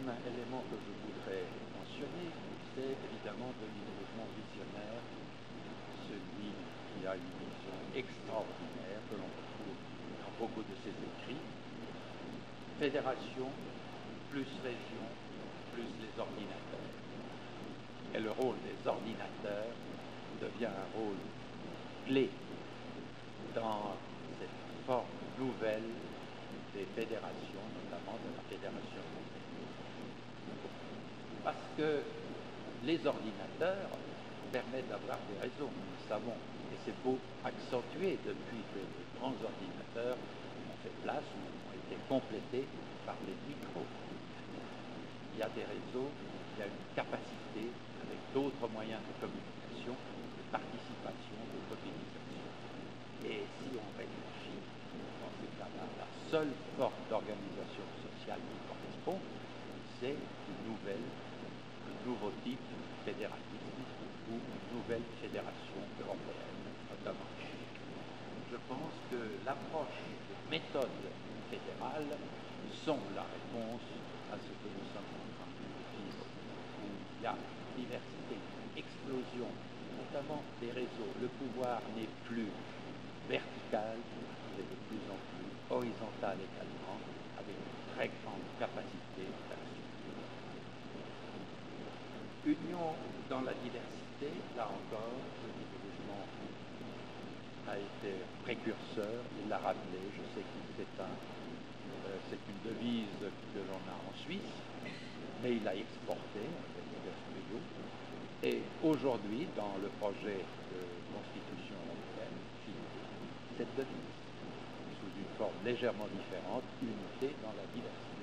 élément que je voudrais mentionner, c'est évidemment Denis Drougemont visionnaire, celui qui a une vision extraordinaire que l'on retrouve dans beaucoup de ses écrits. Fédération, plus région, plus les ordinateurs. Et le rôle des ordinateurs devient un rôle clé dans cette forme nouvelle des fédérations, notamment de la Fédération européenne. Parce que les ordinateurs permettent d'avoir des réseaux, nous le savons, et c'est beau accentué depuis que les grands ordinateurs ont fait place ou ont été complétés par les micros. Il y a des réseaux, il y a une capacité avec d'autres moyens de communication, de participation, de mobilisation. Et si on réfléchit dans ces cas-là, la seule forme d'organisation sociale qui correspond, c'est un nouveau type de fédéralisme ou une nouvelle fédération européenne, notamment. Je pense que l'approche de méthode fédérale sont la réponse à ce que nous sommes en train de vivre, où il y a diversité, explosion, notamment des réseaux. Le pouvoir n'est plus vertical, il est de plus en plus horizontal également, avec une très grande capacité d'action. Union dans la diversité, là encore, Denis Drougemont a été précurseur, il l'a rappelé, je sais que c'est une devise que l'on a en Suisse, mais il l'a exportée avec Gasprio. Et aujourd'hui, dans le projet de constitution européenne, cette devise, sous une forme légèrement différente, unité dans la diversité.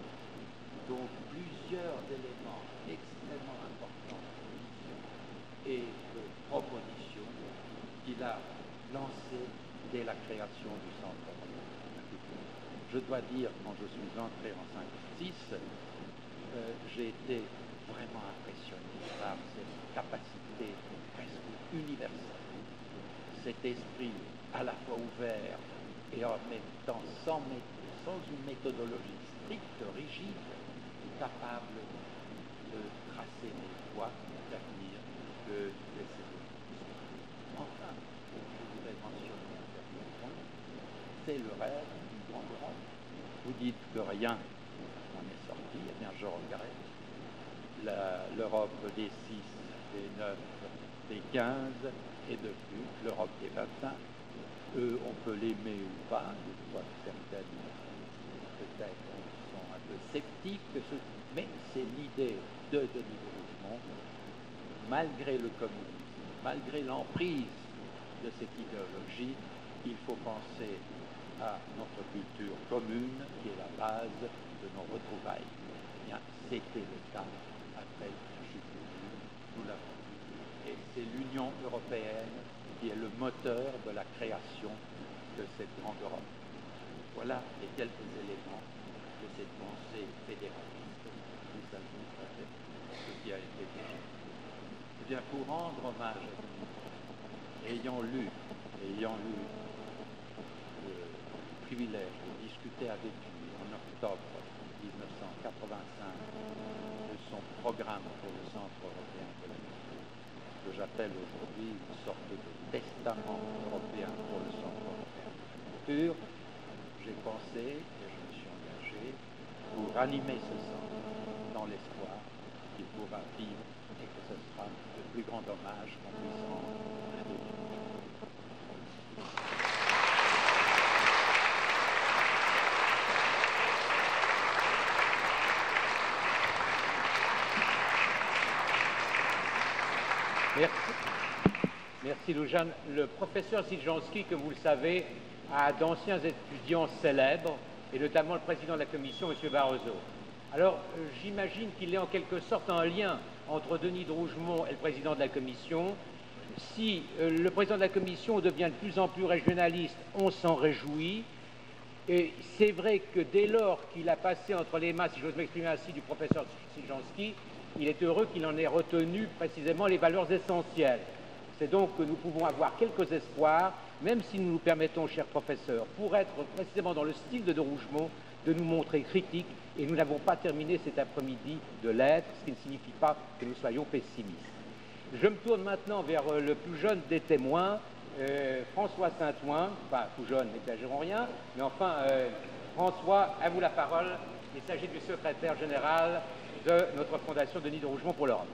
Donc plusieurs éléments extrêmement importants de vision et de proposition qu'il a lancés dès la création du Centre européen. Je dois dire, quand je suis entré en 1956, j'ai été vraiment impressionné par cette capacité presque universelle, cet esprit à la fois ouvert et en même temps sans une méthodologie stricte, rigide, capable de tracer les voies d'avenir que les civilisations. Enfin, je voudrais mentionner un dernier point, c'est le rêve d'une grande Europe. Vous dites que rien n'en est sorti, eh bien je regrette. L'Europe des 6, des 9, des 15 et de plus, l'Europe des 25. On peut l'aimer ou pas, des fois certaines peut-être sont un peu sceptiques, mais c'est l'idée de Denis Drougemont, malgré le communisme, malgré l'emprise de cette idéologie, il faut penser à notre culture commune qui est la base de nos retrouvailles. Eh bien, c'était le cas après la chute du mur, nous l'avons vu. Et c'est l'Union européenne qui est le moteur de la création de cette grande Europe. Voilà les quelques éléments de cette pensée fédéraliste qui s'ajoute à ce qui a été déjà. Eh bien, pour rendre hommage à lui, ayant lu le privilège de discuter avec lui en octobre 1985 de son programme pour le Centre européen de la culture, que j'appelle aujourd'hui une sorte de testament européen pour le Centre européen de la culture, j'ai pensé et je me suis engagé pour animer ce centre dans l'espoir qu'il pourra vivre et que ce sera le plus grand hommage qu'on puisse rendre à Denis Drougemont. Merci Loujain. Le professeur Zidjanski, que vous le savez, a d'anciens étudiants célèbres, et notamment le président de la Commission, M. Barroso. Alors, j'imagine qu'il est en quelque sorte un lien entre Denis Drougemont et le président de la Commission. Si le président de la Commission devient de plus en plus régionaliste, on s'en réjouit. Et c'est vrai que dès lors qu'il a passé entre les mains, si j'ose m'exprimer ainsi, du professeur Zidjanski, il est heureux qu'il en ait retenu précisément les valeurs essentielles. C'est donc que nous pouvons avoir quelques espoirs même si nous nous permettons, chers professeurs, pour être précisément dans le style de Rougemont, de nous montrer critiques, et nous n'avons pas terminé cet après-midi de l'être, ce qui ne signifie pas que nous soyons pessimistes. Je me tourne maintenant vers le plus jeune des témoins, François Saint-Ouen, enfin tout jeune, n'exagérons rien, mais enfin, François, à vous la parole. Il s'agit du secrétaire général de notre fondation Denis de Rougemont pour l'Europe.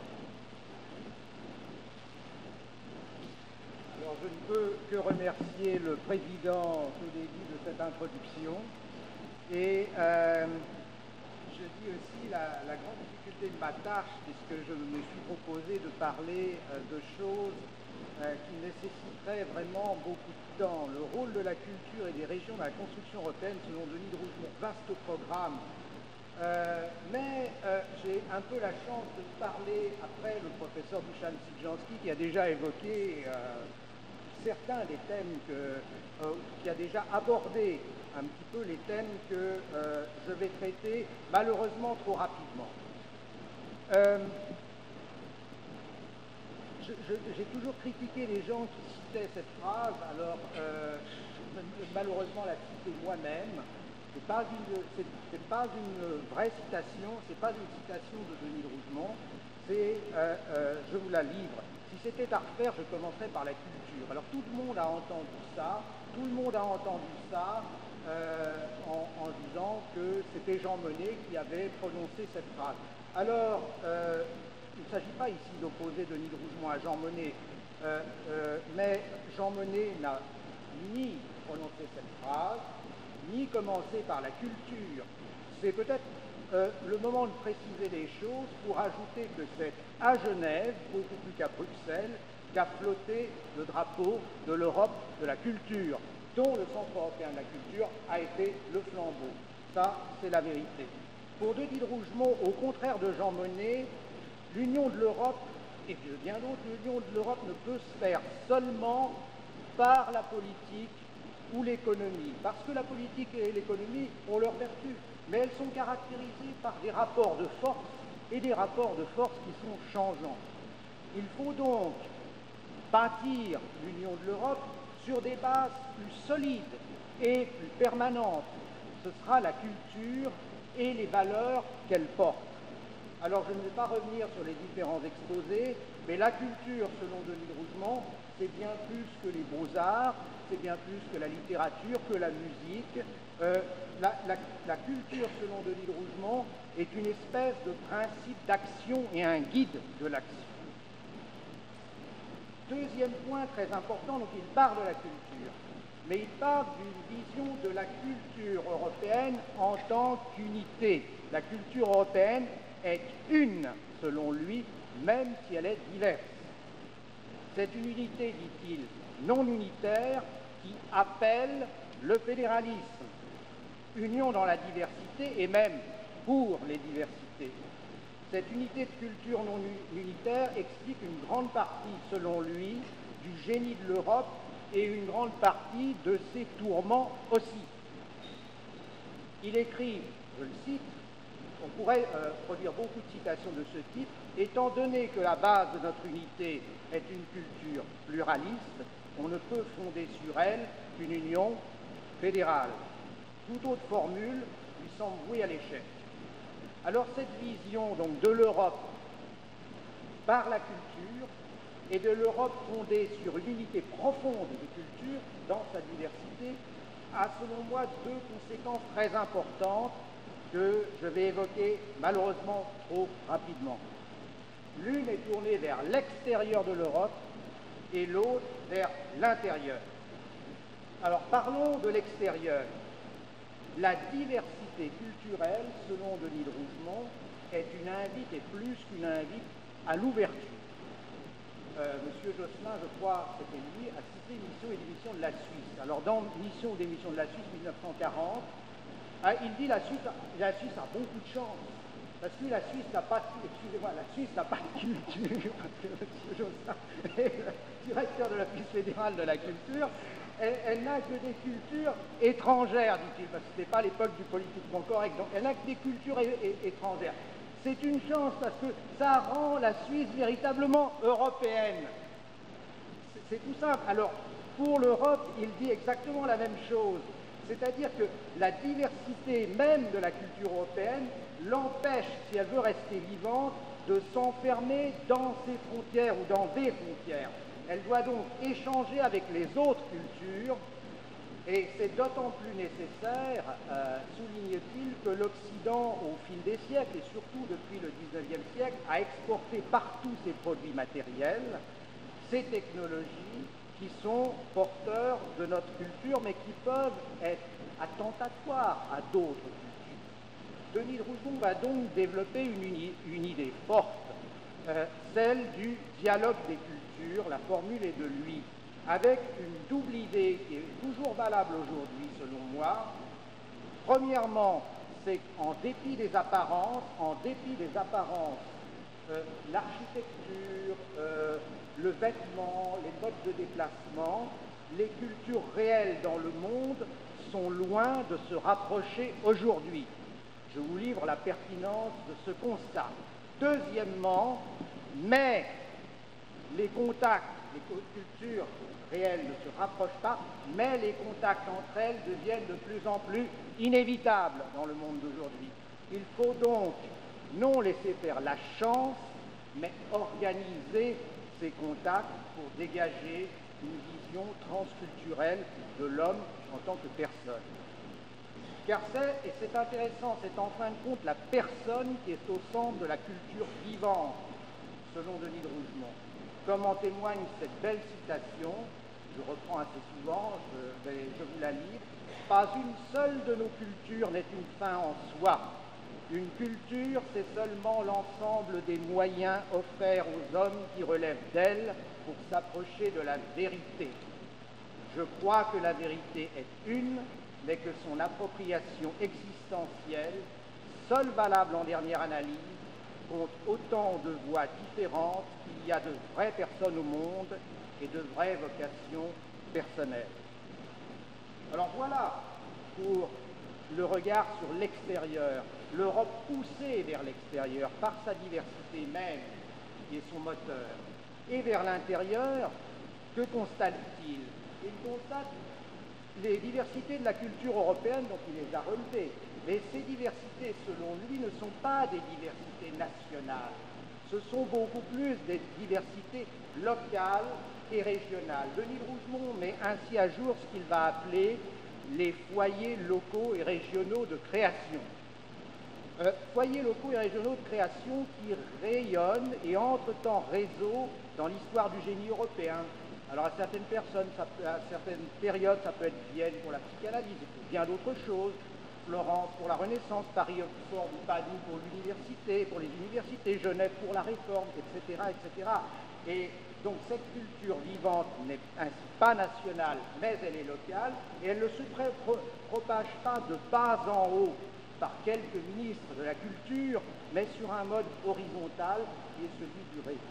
Alors, je ne peux que remercier le président au début de cette introduction et je dis aussi la grande difficulté de ma tâche, puisque je me suis proposé de parler de choses qui nécessiteraient vraiment beaucoup de temps. Le rôle de la culture et des régions dans la construction européenne, selon Denis de Rougemont, vaste programme. Mais j'ai un peu la chance de parler après le professeur Dušan Sidžanský, qui a déjà évoqué certains des thèmes qui a déjà abordé un petit peu les thèmes que je vais traiter, malheureusement trop rapidement. J'ai toujours critiqué les gens qui citaient cette phrase, alors malheureusement la citer moi-même. C'est pas une vraie citation, c'est pas une citation de Denis de Rougemont, c'est, je vous la livre. Si c'était à refaire, je commencerais par la culture. Alors tout le monde a entendu ça, en disant que c'était Jean Monnet qui avait prononcé cette phrase. Alors, il ne s'agit pas ici d'opposer Denis de Rougemont à Jean Monnet, mais Jean Monnet n'a ni prononcé cette phrase, ni commencé par la culture. C'est peut-être le moment de préciser les choses pour ajouter que c'est à Genève, beaucoup plus qu'à Bruxelles, qu'a flotté le drapeau de l'Europe de la culture, dont le Centre européen de la culture a été le flambeau. Ça, c'est la vérité. Pour Denis de Rougemont, au contraire de Jean Monnet, l'union de l'Europe, et de bien d'autres, l'union de l'Europe ne peut se faire seulement par la politique ou l'économie, parce que la politique et l'économie ont leurs vertus, mais elles sont caractérisées par des rapports de force et des rapports de force qui sont changeants. Il faut donc bâtir l'union de l'Europe sur des bases plus solides et plus permanentes. Ce sera la culture et les valeurs qu'elle porte. Alors je ne vais pas revenir sur les différents exposés, mais la culture, selon Denis de Rougemont, c'est bien plus que les beaux-arts, c'est bien plus que la littérature, que la musique. La culture, selon Denis de Rougemont, est une espèce de principe d'action et un guide de l'action. Deuxième point très important, donc il parle de la culture, mais il parle d'une vision de la culture européenne en tant qu'unité. La culture européenne est une, selon lui, même si elle est diverse. C'est une unité, dit-il, non unitaire qui appelle le fédéralisme. Union dans la diversité et même pour les diversités. Cette unité de culture non unitaire explique une grande partie, selon lui, du génie de l'Europe et une grande partie de ses tourments aussi. Il écrit, je le cite, on pourrait produire beaucoup de citations de ce type, étant donné que la base de notre unité est une culture pluraliste, on ne peut fonder sur elle qu'une union fédérale. Toute autre formule lui semble vouée à l'échec. Alors cette vision donc de l'Europe par la culture et de l'Europe fondée sur une unité profonde de culture dans sa diversité a selon moi deux conséquences très importantes que je vais évoquer malheureusement trop rapidement. L'une est tournée vers l'extérieur de l'Europe et l'autre vers l'intérieur. Alors parlons de l'extérieur. La diversité culturelle, selon Denis de Rougemont, est une invite et plus qu'une invite à l'ouverture. Monsieur Josselin, je crois, c'était lui, a cité Mission et démission de la Suisse. Alors dans Mission ou démission de la Suisse 1940, il dit la Suisse a beaucoup de chance. Parce que la Suisse n'a pas, excusez-moi, la Suisse n'a pas de culture, parce que M. Josselin est le directeur de l'Office fédéral de la culture, elle n'a que des cultures étrangères, dit-il, parce que ce n'est pas l'époque du politiquement correct, donc elle n'a que des cultures étrangères. C'est une chance parce que ça rend la Suisse véritablement européenne. C'est tout simple. Alors, Pour l'Europe, il dit exactement la même chose. C'est-à-dire que la diversité même de la culture européenne l'empêche, si elle veut rester vivante, de s'enfermer dans ses frontières ou dans des frontières. Elle doit donc échanger avec les autres cultures, et c'est d'autant plus nécessaire, souligne-t-il, que l'Occident, au fil des siècles, et surtout depuis le XIXe siècle, a exporté partout ses produits matériels, ses technologies, qui sont porteurs de notre culture, mais qui peuvent être attentatoires à d'autres cultures. Denis de Rougemont va donc développer une idée forte, celle du dialogue des cultures. La formule est de lui, avec une double idée qui est toujours valable aujourd'hui, selon moi. Premièrement, c'est qu'en dépit des apparences, l'architecture, le vêtement, les modes de déplacement, les cultures réelles dans le monde sont loin de se rapprocher aujourd'hui. Je vous livre la pertinence de ce constat. Deuxièmement, mais les contacts, les cultures réelles ne se rapprochent pas, mais les contacts entre elles deviennent de plus en plus inévitables dans le monde d'aujourd'hui. Il faut donc non laisser faire la chance, mais organiser ces contacts pour dégager une vision transculturelle de l'homme en tant que personne. Car et c'est intéressant, c'est en fin de compte la personne qui est au centre de la culture vivante, selon Denis de Rougemont. Comme en témoigne cette belle citation, je reprends assez souvent, je vous la lis. « Pas une seule de nos cultures n'est une fin en soi. Une culture, c'est seulement l'ensemble des moyens offerts aux hommes qui relèvent d'elle pour s'approcher de la vérité. Je crois que la vérité est une, mais que son appropriation existentielle, seule valable en dernière analyse, compte autant de voies différentes qu'il y a de vraies personnes au monde et de vraies vocations personnelles. » Alors voilà pour le regard sur l'extérieur, l'Europe poussée vers l'extérieur par sa diversité même, qui est son moteur, et vers l'intérieur, que constate-t-il? Il constate les diversités de la culture européenne, donc il les a relevées, mais ces diversités, selon lui, ne sont pas des diversités nationales, ce sont beaucoup plus des diversités locales et régionales. Denis de Rougemont met ainsi à jour ce qu'il va appeler les foyers locaux et régionaux de création. Foyers locaux et régionaux de création qui rayonnent et entre-temps réseau dans l'histoire du génie européen. Alors à certaines personnes, à certaines périodes, ça peut être Vienne pour la psychanalyse et pour bien d'autres choses, Florence pour la Renaissance, Paris, Oxford ou Padoue pour l'université, pour les universités, Genève pour la Réforme, etc., etc. Et donc cette culture vivante n'est ainsi pas nationale, mais elle est locale, et elle ne se propage pas de bas en haut par quelques ministres de la culture, mais sur un mode horizontal qui est celui du réseau.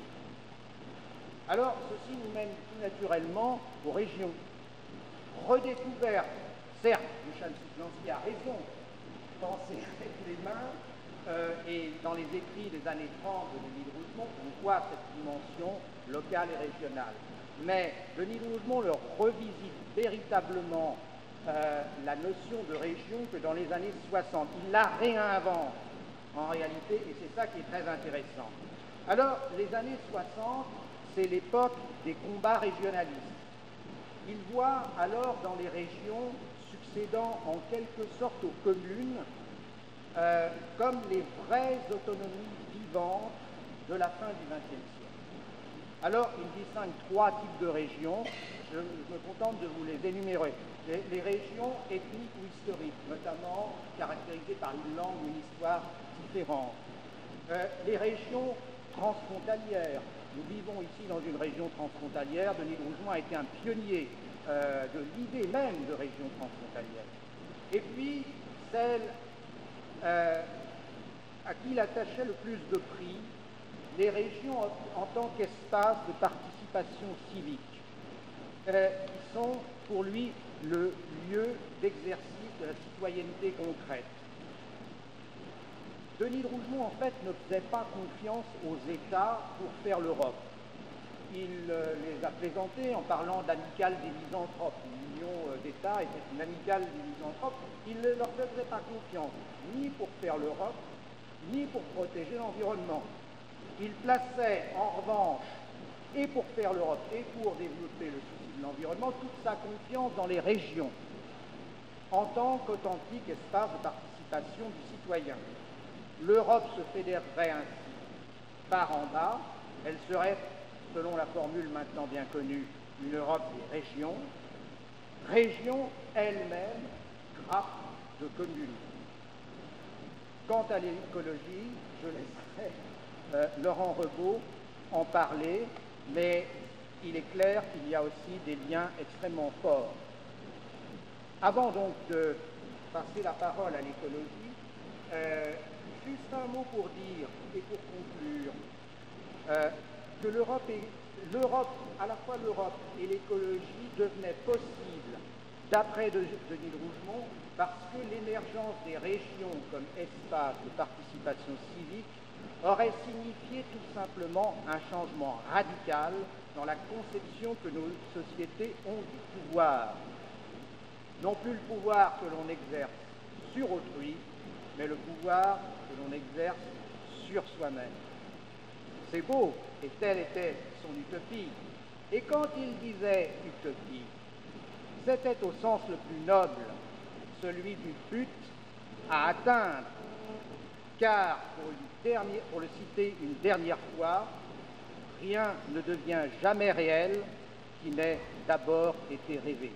Alors, ceci nous mène tout naturellement aux régions. Redécouverte, certes, Dušan Šiklovský a raison, penser avec les mains, et dans les écrits des années 30 de Denis de Rougemont, on voit cette dimension locale et régionale. Mais Denis de Rougemont leur revisite véritablement la notion de région que dans les années 60. Il la réinvente en réalité, et c'est ça qui est très intéressant. Alors, les années 60, c'est l'époque des combats régionalistes. Il voit alors dans les régions, succédant en quelque sorte aux communes, comme les vraies autonomies vivantes de la fin du XXe siècle. Alors, il distingue trois types de régions. Je me contente de vous les énumérer. Les régions ethniques ou historiques, notamment caractérisées par une langue ou une histoire différente. Les régions transfrontalières. Nous vivons ici dans une région transfrontalière. Denis de Rougemont a été un pionnier de l'idée même de région transfrontalière. Et puis, celle à qui il attachait le plus de prix, les régions en tant qu'espace de participation civique, qui sont pour lui le lieu d'exercice de la citoyenneté concrète. Denis de Rougemont, en fait, ne faisait pas confiance aux États pour faire l'Europe. il les a plaisantés en parlant d'amicale des misanthropes. L'Union d'État était une amicale des misanthropes. Il ne leur faisait pas confiance, ni pour faire l'Europe, ni pour protéger l'environnement. Il plaçait en revanche, et pour faire l'Europe, et pour développer le souci de l'environnement, toute sa confiance dans les régions, en tant qu'authentique espace de participation du citoyen. L'Europe se fédérerait ainsi par en bas. Elle serait, selon la formule maintenant bien connue, une Europe des régions, régions elles-mêmes grappes de communes. Quant à l'écologie, je laisserai Laurent Rebaud en parler, mais il est clair qu'il y a aussi des liens extrêmement forts. Avant donc de passer la parole à l'écologie, juste un mot pour dire et pour conclure que l'Europe, à la fois l'Europe et l'écologie devenaient possibles d'après Denis de Rougemont parce que l'émergence des régions comme espace de participation civique aurait signifié tout simplement un changement radical dans la conception que nos sociétés ont du pouvoir. Non plus le pouvoir que l'on exerce sur autrui, mais le pouvoir que l'on exerce sur soi-même. C'est beau, et telle était son utopie. Et quand il disait utopie, c'était au sens le plus noble, celui du but à atteindre, car, pour le citer une dernière fois, rien ne devient jamais réel qui n'ait d'abord été rêvé.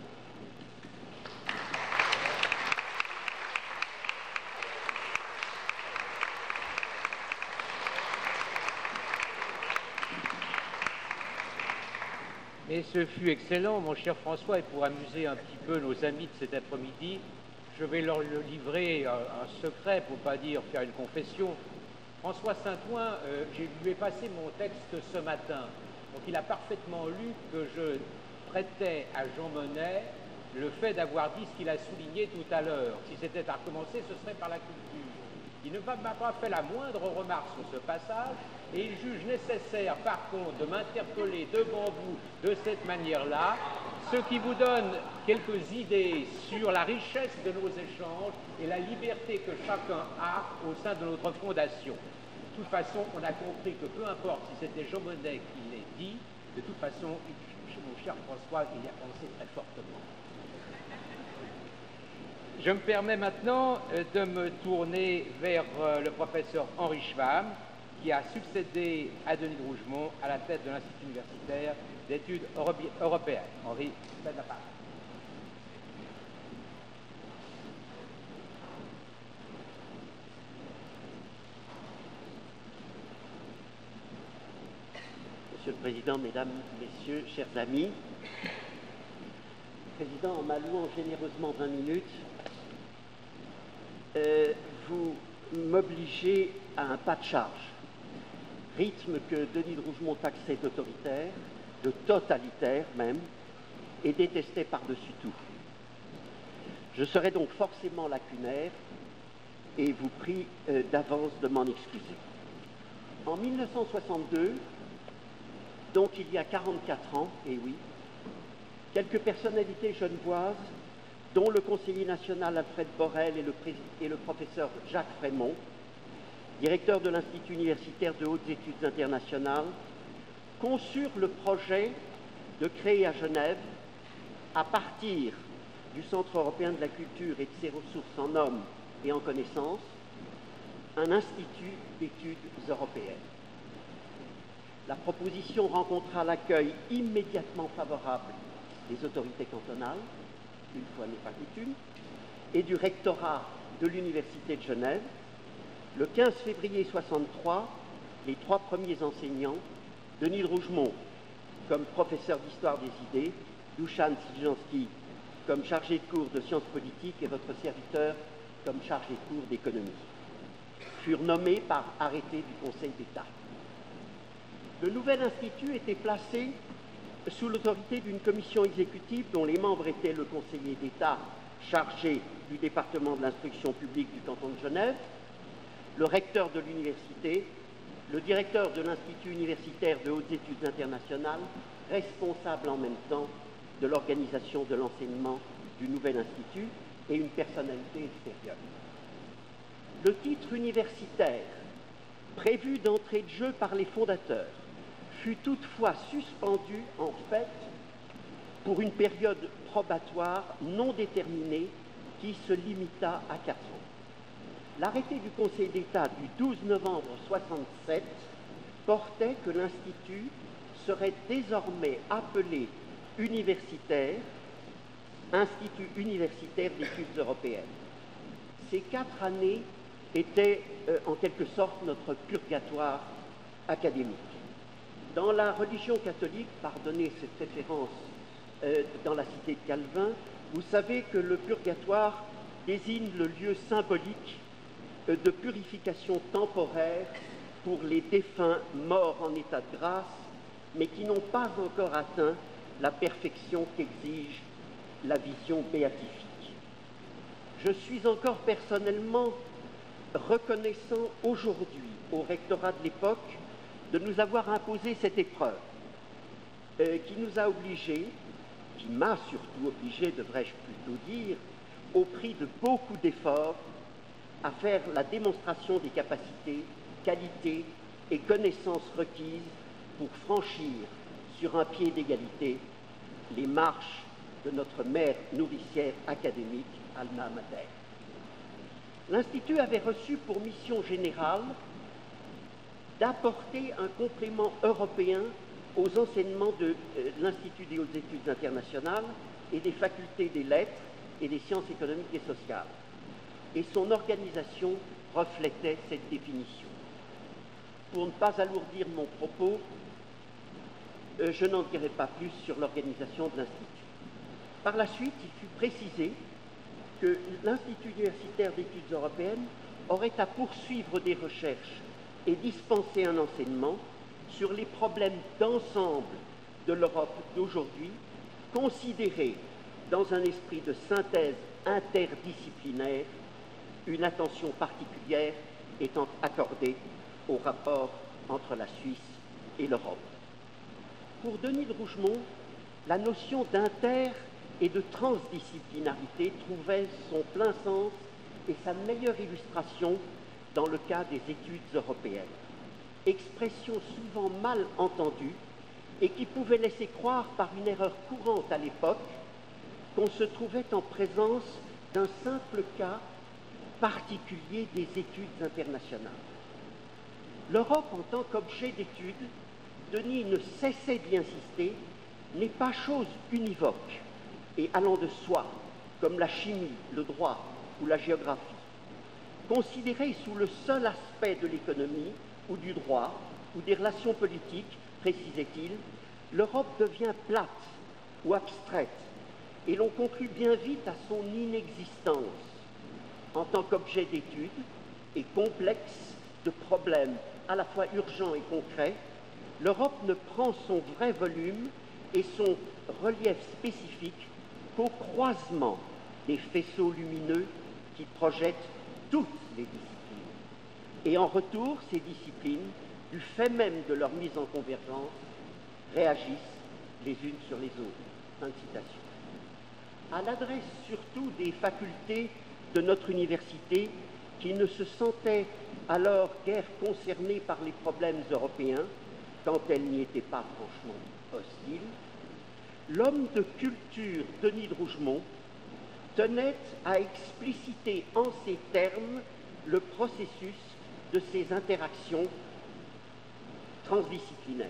Mais ce fut excellent, mon cher François, et pour amuser un petit peu nos amis de cet après-midi, je vais leur livrer un secret, pour ne pas dire faire une confession. François Saint-Ouen, je lui ai passé mon texte ce matin, donc il a parfaitement lu que je prêtais à Jean Monnet le fait d'avoir dit ce qu'il a souligné tout à l'heure. Si c'était à recommencer, ce serait par la culture. Il ne m'a pas fait la moindre remarque sur ce passage, et il juge nécessaire, par contre, de m'interpeller devant vous de cette manière-là, ce qui vous donne quelques idées sur la richesse de nos échanges et la liberté que chacun a au sein de notre fondation. De toute façon, on a compris que peu importe si c'était Jean Monnet qui l'ait dit, de toute façon, mon cher François, il y a pensé très fortement. Je me permets maintenant de me tourner vers le professeur Henri Schwamm, qui a succédé à Denis de Rougemont à la tête de l'Institut universitaire d'études européennes. Henri, faites la parole. Monsieur le Président, Mesdames, Messieurs, chers amis, Président, en m'allouant généreusement 20 minutes, vous m'obligez à un pas de charge, rythme que Denis de Rougemont taxait d'autoritaire, de totalitaire même, et détestait par-dessus tout. Je serai donc forcément lacunaire et vous prie d'avance de m'en excuser. En 1962, donc il y a 44 ans, et oui, quelques personnalités genevoises, dont le conseiller national Alfred Borel et le professeur Jacques Frémont, directeur de l'Institut universitaire de hautes études internationales, conçurent le projet de créer à Genève, à partir du Centre européen de la culture et de ses ressources en hommes et en connaissances, un institut d'études européennes. La proposition rencontra l'accueil immédiatement favorable des autorités cantonales, une fois n'est pas coutume, et du rectorat de l'Université de Genève. Le 15 février 1963, les trois premiers enseignants, Denis de Rougemont comme professeur d'histoire des idées, Dušan Sidžanský comme chargé de cours de sciences politiques et votre serviteur comme chargé de cours d'économie, furent nommés par arrêté du Conseil d'État. Le nouvel institut était placé sous l'autorité d'une commission exécutive dont les membres étaient le conseiller d'État chargé du département de l'instruction publique du canton de Genève, le recteur de l'université le directeur de l'Institut universitaire de hautes études internationales, responsable en même temps de l'organisation de l'enseignement du nouvel institut et une personnalité extérieure. Le titre universitaire, prévu d'entrée de jeu par les fondateurs, fut toutefois suspendu en fait pour une période probatoire non déterminée qui se limita à 4 ans. L'arrêté du Conseil d'État du 12 novembre 1967 portait que l'Institut serait désormais appelé universitaire, Institut universitaire d'études européennes. Ces 4 années étaient en quelque sorte notre purgatoire académique. Dans la religion catholique, pardonnez cette référence dans la cité de Calvin, vous savez que le purgatoire désigne le lieu symbolique de purification temporaire pour les défunts morts en état de grâce, mais qui n'ont pas encore atteint la perfection qu'exige la vision béatifique. Je suis encore personnellement reconnaissant aujourd'hui au rectorat de l'époque de nous avoir imposé cette épreuve qui nous a obligés, qui m'a surtout obligé, devrais-je plutôt dire, au prix de beaucoup d'efforts, à faire la démonstration des capacités, qualités et connaissances requises pour franchir sur un pied d'égalité les marches de notre mère nourricière académique, Alma Mater. L'Institut avait reçu pour mission générale d'apporter un complément européen aux enseignements de l'Institut des hautes études internationales et des facultés des lettres et des sciences économiques et sociales. Et son organisation reflétait cette définition. Pour ne pas alourdir mon propos, je n'en dirai pas plus sur l'organisation de l'Institut. Par la suite, il fut précisé que l'Institut universitaire d'études européennes aurait à poursuivre des recherches et dispenser un enseignement sur les problèmes d'ensemble de l'Europe d'aujourd'hui, considérés dans un esprit de synthèse interdisciplinaire, une attention particulière étant accordée au rapport entre la Suisse et l'Europe. Pour Denis de Rougemont, la notion d'inter et de transdisciplinarité trouvait son plein sens et sa meilleure illustration dans le cas des études européennes, expression souvent mal entendue et qui pouvait laisser croire par une erreur courante à l'époque qu'on se trouvait en présence d'un simple cas particulier des études internationales. L'Europe en tant qu'objet d'étude, Denis ne cessait d'y insister, n'est pas chose univoque et allant de soi, comme la chimie, le droit ou la géographie. Considérée sous le seul aspect de l'économie ou du droit ou des relations politiques, précisait-il, l'Europe devient plate ou abstraite et l'on conclut bien vite à son inexistence en tant qu'objet d'étude et complexe de problèmes à la fois urgents et concrets. L'Europe ne prend son vrai volume et son relief spécifique qu'au croisement des faisceaux lumineux qui projettent toutes les disciplines. Et en retour, ces disciplines, du fait même de leur mise en convergence, réagissent les unes sur les autres. Fin de citation. À l'adresse surtout des facultés de notre université qui ne se sentaient alors guère concernées par les problèmes européens, quand elles n'y étaient pas franchement hostiles, l'homme de culture Denis de Rougemont tenait à expliciter en ces termes le processus de ces interactions transdisciplinaires.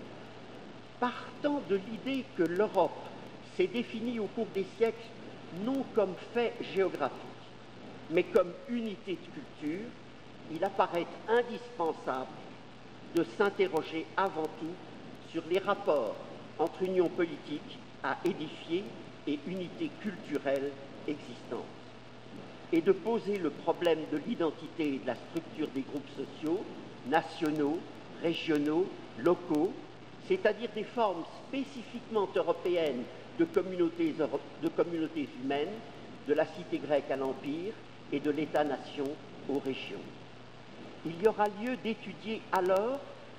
Partant de l'idée que l'Europe s'est définie au cours des siècles non comme fait géographique, mais comme unité de culture, il apparaît indispensable de s'interroger avant tout sur les rapports entre union politique à édifier et unité culturelle existante, et de poser le problème de l'identité et de la structure des groupes sociaux, nationaux, régionaux, locaux, c'est-à-dire des formes spécifiquement européennes de communautés humaines, de la cité grecque à l'Empire et de l'État-nation aux régions. Il y aura lieu d'étudier alors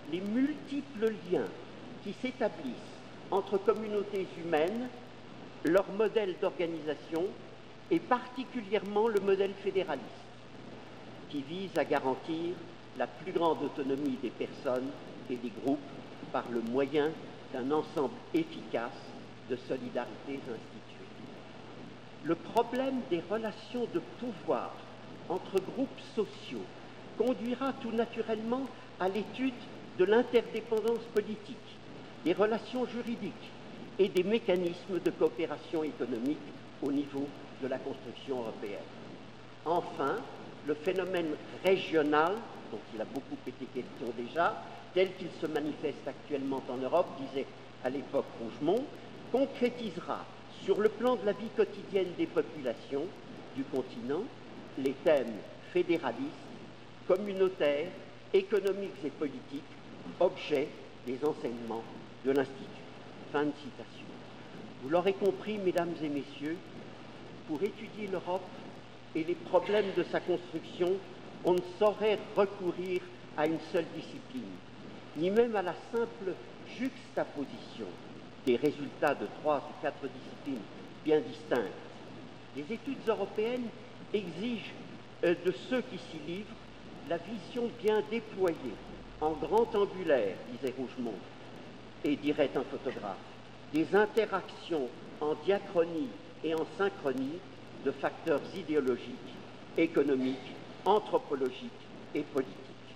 les multiples liens qui s'établissent entre communautés humaines, leur modèle d'organisation et particulièrement le modèle fédéraliste, qui vise à garantir la plus grande autonomie des personnes et des groupes par le moyen d'un ensemble efficace de solidarités instituées. Le problème des relations de pouvoir entre groupes sociaux conduira tout naturellement à l'étude de l'interdépendance politique, des relations juridiques et des mécanismes de coopération économique au niveau de la construction européenne. Enfin, le phénomène régional, dont il a beaucoup été question déjà, tel qu'il se manifeste actuellement en Europe, disait à l'époque Rougemont, concrétisera sur le plan de la vie quotidienne des populations du continent les thèmes fédéralistes, communautaires, économiques et politiques, objet des enseignements de l'Institut. Fin de citation. Vous l'aurez compris, mesdames et messieurs, pour étudier l'Europe et les problèmes de sa construction, on ne saurait recourir à une seule discipline, ni même à la simple juxtaposition des résultats de 3 ou 4 disciplines bien distinctes. Les études européennes exigent de ceux qui s'y livrent la vision bien déployée, en grand angulaire, disait Rougemont, et dirait un photographe, des interactions en diachronie et en synchronie de facteurs idéologiques, économiques, anthropologiques et politiques.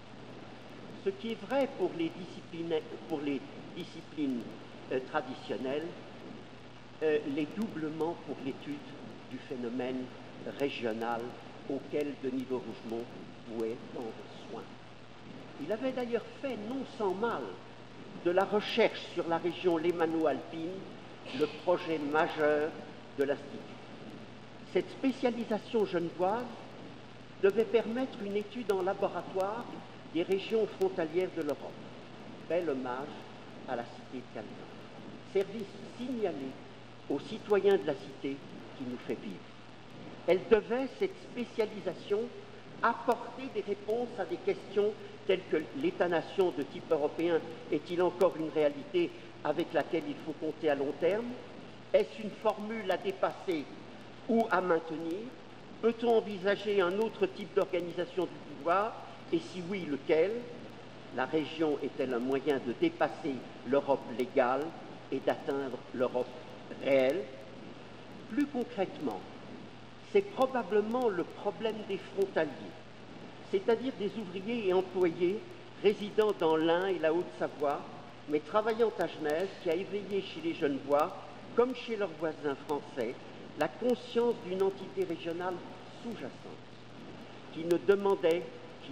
Ce qui est vrai pour les disciplines traditionnelles l'est doublement pour l'étude du phénomène régional auquel Denis de Rougemont vouait tant de soin. Il avait d'ailleurs fait, non sans mal, de la recherche sur la région lémano-alpine le projet majeur de l'Institut. Cette spécialisation genevoise devait permettre une étude en laboratoire des régions frontalières de l'Europe. Bel hommage à la cité de Calvin. Service signalé aux citoyens de la cité qui nous fait vivre. Elle devait, cette spécialisation, apporter des réponses à des questions telles que l'État-nation de type européen est-il encore une réalité avec laquelle il faut compter à long terme? Est-ce une formule à dépasser ou à maintenir? Peut-on envisager un autre type d'organisation du pouvoir? Et si oui, lequel? La région est-elle un moyen de dépasser l'Europe légale et d'atteindre l'Europe réelle? Plus concrètement, c'est probablement le problème des frontaliers, c'est-à-dire des ouvriers et employés résidant dans l'Ain et la Haute-Savoie, mais travaillant à Genève, qui a éveillé chez les Genevois, comme chez leurs voisins français, la conscience d'une entité régionale sous-jacente, qui ne demanderait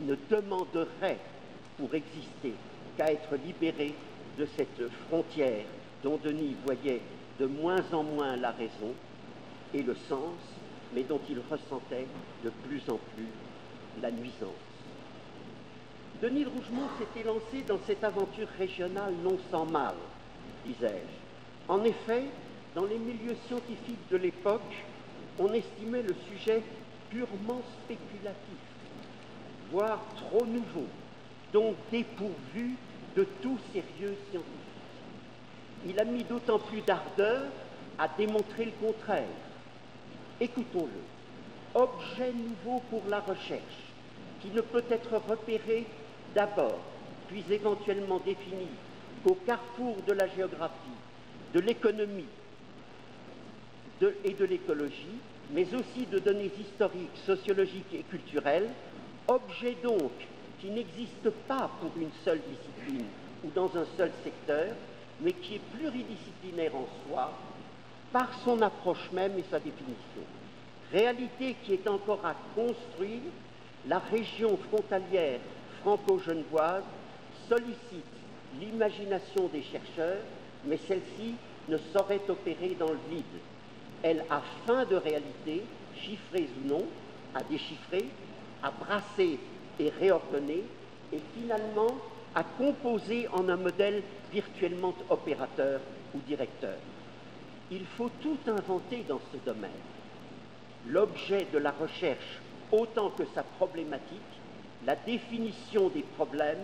pour exister qu'à être libérée de cette frontière dont Denis voyait de moins en moins la raison et le sens, mais dont il ressentait de plus en plus la nuisance. Denis de Rougemont s'était lancé dans cette aventure régionale non sans mal, disais-je. En effet, dans les milieux scientifiques de l'époque, on estimait le sujet purement spéculatif, voire trop nouveau, donc dépourvu de tout sérieux scientifique. Il a mis d'autant plus d'ardeur à démontrer le contraire. Écoutons-le. Objet nouveau pour la recherche, qui ne peut être repéré d'abord, puis éventuellement défini qu'au carrefour de la géographie, de l'économie et de l'écologie, mais aussi de données historiques, sociologiques et culturelles, objet donc qui n'existe pas pour une seule discipline ou dans un seul secteur, mais qui est pluridisciplinaire en soi, par son approche même et sa définition. Réalité qui est encore à construire, la région frontalière franco-genevoise sollicite l'imagination des chercheurs, mais celle-ci ne saurait opérer dans le vide. Elle a faim de réalité, chiffrées ou non, à déchiffrer, à brasser et réordonner, et finalement à composer en un modèle virtuellement opérateur ou directeur. Il faut tout inventer dans ce domaine. L'objet de la recherche, autant que sa problématique, la définition des problèmes,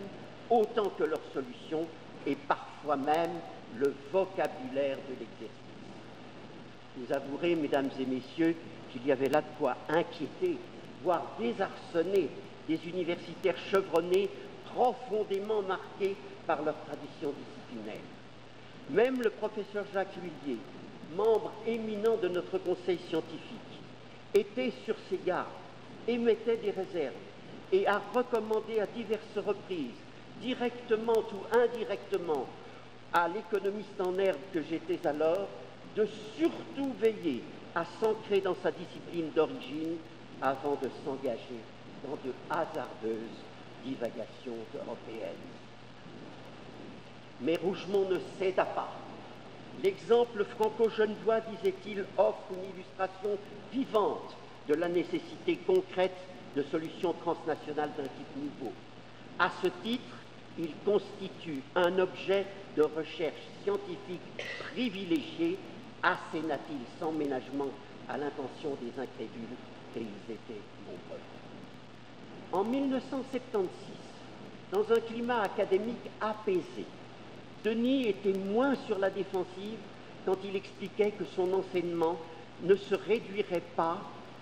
autant que leurs solutions et parfois même le vocabulaire de l'exercice. Vous avouerez, mesdames et messieurs, qu'il y avait là de quoi inquiéter, voire désarçonner des universitaires chevronnés profondément marqués par leur tradition disciplinaire. Même le professeur Jacques Lhuillier, membre éminent de notre conseil scientifique, était sur ses gardes, émettait des réserves et a recommandé à diverses reprises, directement ou indirectement, à l'économiste en herbe que j'étais alors, de surtout veiller à s'ancrer dans sa discipline d'origine avant de s'engager dans de hasardeuses divagations européennes. Mais Rougemont ne céda pas. L'exemple franco-genevois, disait-il, offre une illustration vivante de la nécessité concrète de solutions transnationales d'un type nouveau. À ce titre, il constitue un objet de recherche scientifique privilégié, asséna-t-il sans ménagement à l'intention des incrédules, et ils étaient nombreux. En 1976, dans un climat académique apaisé, Denis était moins sur la défensive quand il expliquait que son enseignement ne se réduisait pas,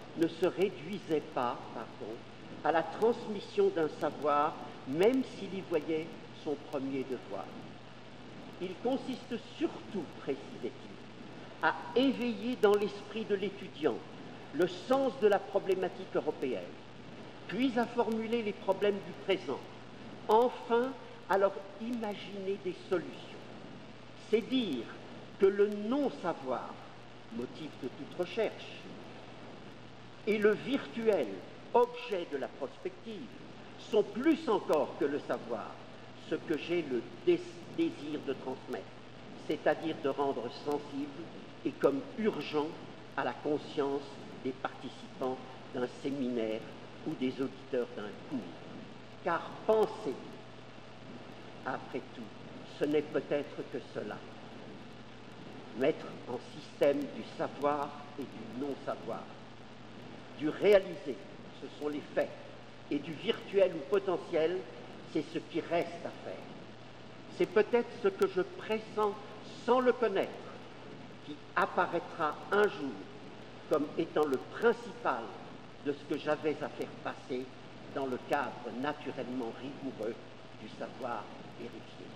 à la transmission d'un savoir, même s'il y voyait son premier devoir. Il consiste surtout, précisait-il, à éveiller dans l'esprit de l'étudiant le sens de la problématique européenne, puis à formuler les problèmes du présent, enfin à leur imaginer des solutions. C'est dire que le non-savoir, motif de toute recherche, et le virtuel, objet de la prospective, sont plus encore que le savoir, ce que j'ai le désir de transmettre, c'est-à-dire de rendre sensible et comme urgent à la conscience des participants d'un séminaire ou des auditeurs d'un cours. Car pensez, après tout, ce n'est peut-être que cela. Mettre en système du savoir et du non-savoir, du réalisé, ce sont les faits, et du virtuel ou potentiel, c'est ce qui reste à faire. C'est peut-être ce que je pressens sans le connaître, qui apparaîtra un jour comme étant le principal de ce que j'avais à faire passer dans le cadre naturellement rigoureux du savoir vérifié.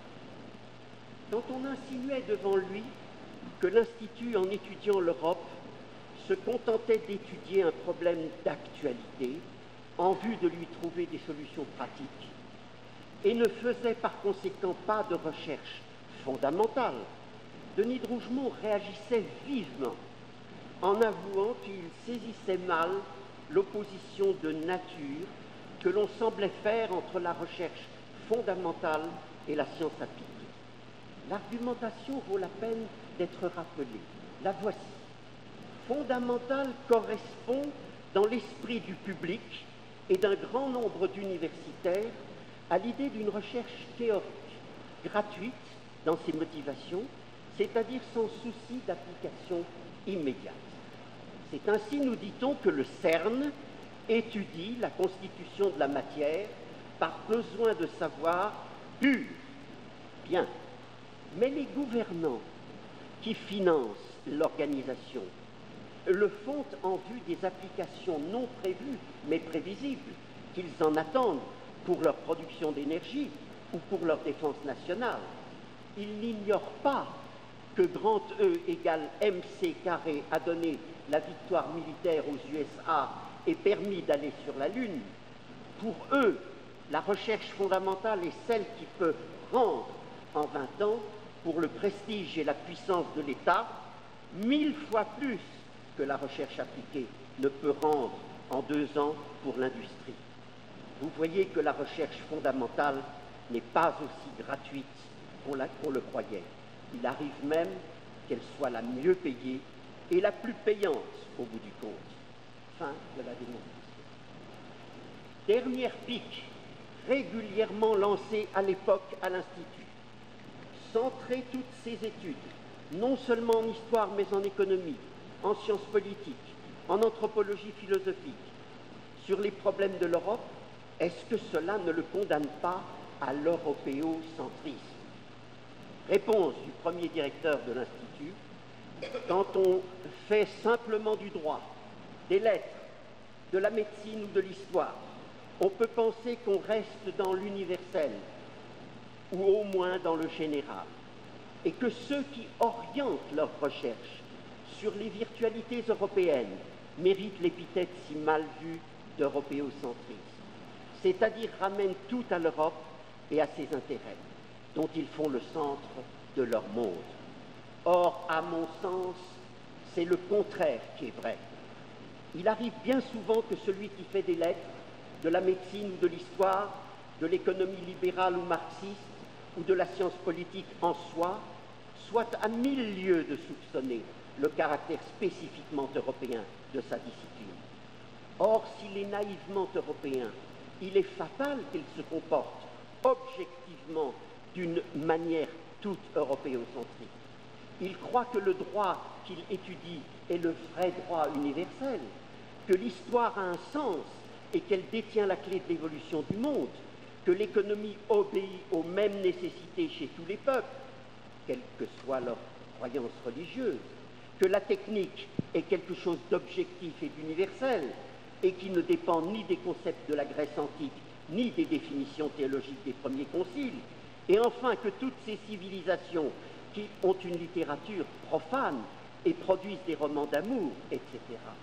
Quand on insinuait devant lui que l'Institut, en étudiant l'Europe, se contentait d'étudier un problème d'actualité en vue de lui trouver des solutions pratiques et ne faisait par conséquent pas de recherche fondamentale, Denis de Rougemont réagissait vivement en avouant qu'il saisissait mal l'opposition de nature que l'on semblait faire entre la recherche fondamentale et la science appliquée. L'argumentation vaut la peine d'être rappelée. La voici. Fondamentale correspond dans l'esprit du public et d'un grand nombre d'universitaires à l'idée d'une recherche théorique, gratuite dans ses motivations, c'est-à-dire sans souci d'application immédiate. C'est ainsi, nous dit-on, que le CERN étudie la constitution de la matière par besoin de savoir pur. Bien. Mais les gouvernants qui financent l'organisation le font en vue des applications non prévues mais prévisibles qu'ils en attendent pour leur production d'énergie ou pour leur défense nationale. Ils n'ignorent pas que grand E égale MC carré a donné la victoire militaire aux USA et permis d'aller sur la Lune. Pour eux, la recherche fondamentale est celle qui peut rendre en 20 ans, pour le prestige et la puissance de l'État, 1000 fois plus que la recherche appliquée ne peut rendre en 2 ans pour l'industrie. Vous voyez que la recherche fondamentale n'est pas aussi gratuite qu'on le croyait. Il arrive même qu'elle soit la mieux payée et la plus payante au bout du compte. Fin de la démonstration. Dernière pique régulièrement lancée à l'époque à l'Institut. Centrer toutes ses études, non seulement en histoire mais en économie, en sciences politiques, en anthropologie philosophique, sur les problèmes de l'Europe, est-ce que cela ne le condamne pas à l'européocentrisme. Réponse du premier directeur de l'Institut: quand on fait simplement du droit, des lettres, de la médecine ou de l'histoire, on peut penser qu'on reste dans l'universel, ou au moins dans le général, et que ceux qui orientent leurs recherches sur les virtualités européennes méritent l'épithète si mal vue d'européocentrisme, c'est-à-dire ramènent tout à l'Europe et à ses intérêts, dont ils font le centre de leur monde. Or, à mon sens, c'est le contraire qui est vrai. Il arrive bien souvent que celui qui fait des lettres, de la médecine ou de l'histoire, de l'économie libérale ou marxiste, ou de la science politique en soi, soit à 1000 lieues de soupçonner le caractère spécifiquement européen de sa discipline. Or, s'il est naïvement européen, il est fatal qu'il se comporte objectivement d'une manière toute européocentrique. Il croit que le droit qu'il étudie est le vrai droit universel, que l'histoire a un sens et qu'elle détient la clé de l'évolution du monde, que l'économie obéit aux mêmes nécessités chez tous les peuples, quelle que soit leur croyance religieuse, que la technique est quelque chose d'objectif et d'universel, et qui ne dépend ni des concepts de la Grèce antique, ni des définitions théologiques des premiers conciles, et enfin que toutes ces civilisations qui ont une littérature profane et produisent des romans d'amour, etc.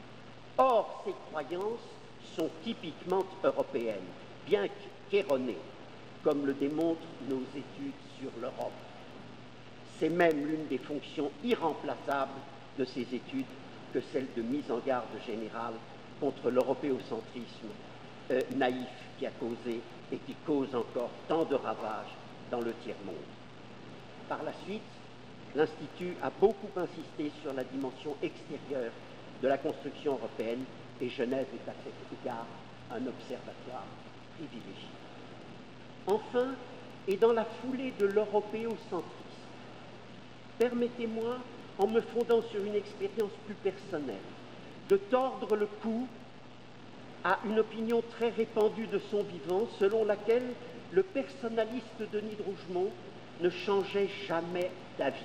Or, ces croyances sont typiquement européennes, bien qu'erronées, comme le démontrent nos études sur l'Europe. C'est même l'une des fonctions irremplaçables de ces études que celle de mise en garde générale contre l'européocentrisme naïf qui a causé et qui cause encore tant de ravages dans le tiers-monde. Par la suite, l'Institut a beaucoup insisté sur la dimension extérieure de la construction européenne et Genève est à cet égard un observatoire privilégié. Enfin, et dans la foulée de l'européocentrisme, permettez-moi, en me fondant sur une expérience plus personnelle, de tordre le cou à une opinion très répandue de son vivant, selon laquelle le personnaliste Denis de Rougemont ne changeait jamais d'avis.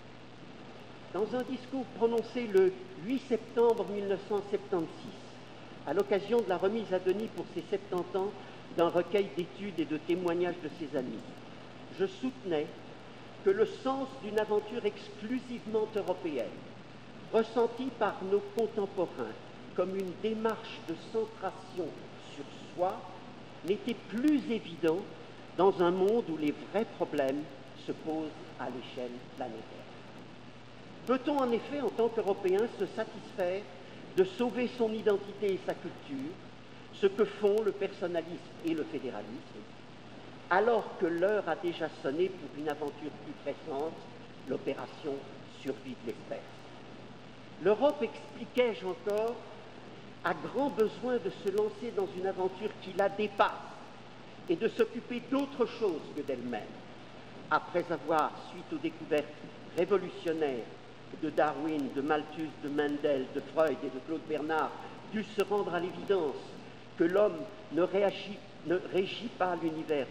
Dans un discours prononcé le 8 septembre 1976, à l'occasion de la remise à Denis pour ses 70 ans d'un recueil d'études et de témoignages de ses amis, je soutenais que le sens d'une aventure exclusivement européenne, ressentie par nos contemporains comme une démarche de centration sur soi, n'était plus évident dans un monde où les vrais problèmes se posent à l'échelle planétaire. Peut-on en effet, en tant qu'Européens, se satisfaire de sauver son identité et sa culture, ce que font le personnalisme et le fédéralisme, alors que l'heure a déjà sonné pour une aventure plus pressante, l'opération survie de l'espèce? L'Europe, expliquais-je encore, a grand besoin de se lancer dans une aventure qui la dépasse et de s'occuper d'autre chose que d'elle-même, après avoir, suite aux découvertes révolutionnaires de Darwin, de Malthus, de Mendel, de Freud et de Claude Bernard, dû se rendre à l'évidence que l'homme ne régit pas l'univers,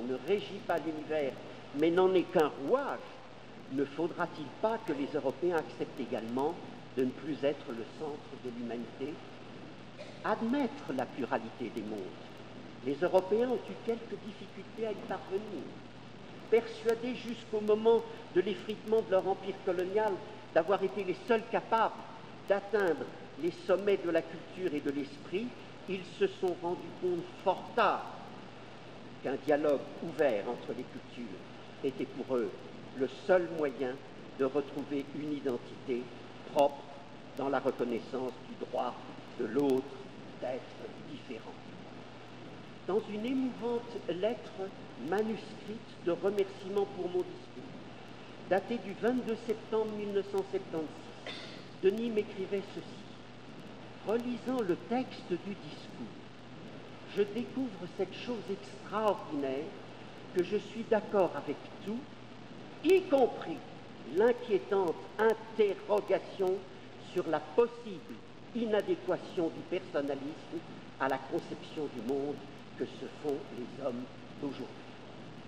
mais n'en est qu'un rouage, ne faudra-t-il pas que les Européens acceptent également de ne plus être le centre de l'humanité? Admettre la pluralité des mondes. Les Européens ont eu quelques difficultés à y parvenir, persuadés jusqu'au moment de l'effritement de leur empire colonial d'avoir été les seuls capables d'atteindre les sommets de la culture et de l'esprit, ils se sont rendus compte fort tard qu'un dialogue ouvert entre les cultures était pour eux le seul moyen de retrouver une identité propre dans la reconnaissance du droit de l'autre d'être différent. Dans une émouvante lettre manuscrite de remerciement pour mon discours, datée du 22 septembre 1976, Denis m'écrivait ceci. Relisant le texte du discours, je découvre cette chose extraordinaire que je suis d'accord avec tout, y compris l'inquiétante interrogation sur la possible inadéquation du personnalisme à la conception du monde que se font les hommes d'aujourd'hui.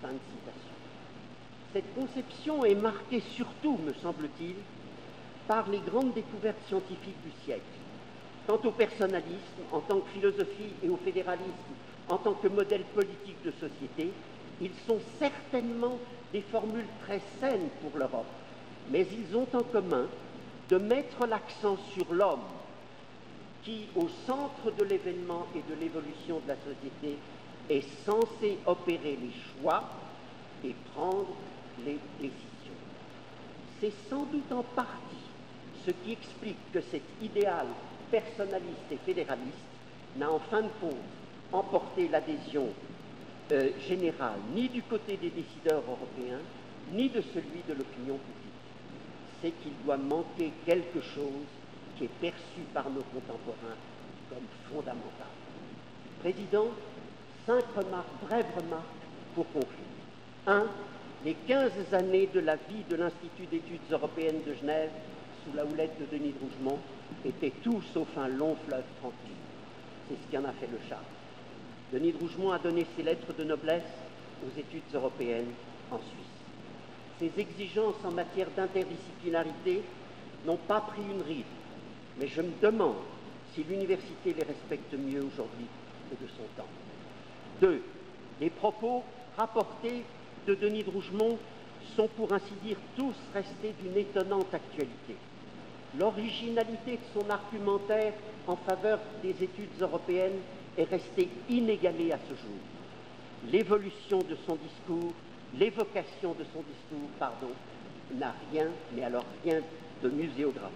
Fin de citation. Cette conception est marquée surtout, me semble-t-il, par les grandes découvertes scientifiques du siècle. Quant au personnalisme, en tant que philosophie, et au fédéralisme, en tant que modèle politique de société, ils sont certainement des formules très saines pour l'Europe, mais ils ont en commun de mettre l'accent sur l'homme, qui, au centre de l'événement et de l'évolution de la société, est censé opérer les choix et prendre les décisions. C'est sans doute en partie ce qui explique que cet idéal personnaliste et fédéraliste n'a en fin de compte emporté l'adhésion générale ni du côté des décideurs européens, ni de celui de l'opinion publique. C'est qu'il doit manquer quelque chose qui est perçu par nos contemporains comme fondamental. Président, 5 brèves remarques pour conclure. 1. Les 15 années de la vie de l'Institut d'études européennes de Genève, sous la houlette de Denis de Rougemont, étaient tout sauf un long fleuve tranquille. C'est ce qui en a fait le charme. Denis de Rougemont a donné ses lettres de noblesse aux études européennes en Suisse. Ses exigences en matière d'interdisciplinarité n'ont pas pris une ride, mais je me demande si l'université les respecte mieux aujourd'hui que de son temps. 2. Les propos rapportés de Denis de Rougemont sont pour ainsi dire tous restés d'une étonnante actualité. L'originalité de son argumentaire en faveur des études européennes est restée inégalée à ce jour. L'évolution de son discours, l'évocation de son discours, n'a rien, mais alors rien de muséographique.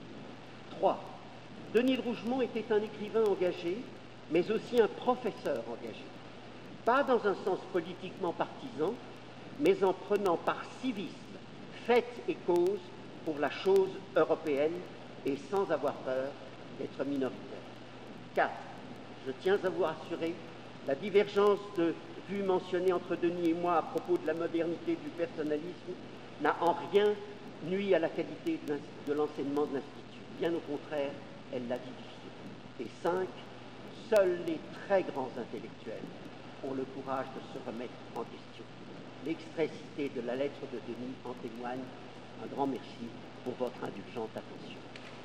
3. Denis de Rougemont était un écrivain engagé, mais aussi un professeur engagé. Pas dans un sens politiquement partisan, mais en prenant par civisme fait et cause pour la chose européenne et sans avoir peur d'être minoritaire. 4. Je tiens à vous rassurer, la divergence de vues mentionnée entre Denis et moi à propos de la modernité du personnalisme n'a en rien nui à la qualité de l'enseignement de l'Institut. Bien au contraire, elle l'a vivifié. Et 5. Seuls les très grands intellectuels ont le courage de se remettre en question. L'extrait cité de la lettre de Denis en témoigne. Un grand merci pour votre indulgente attention.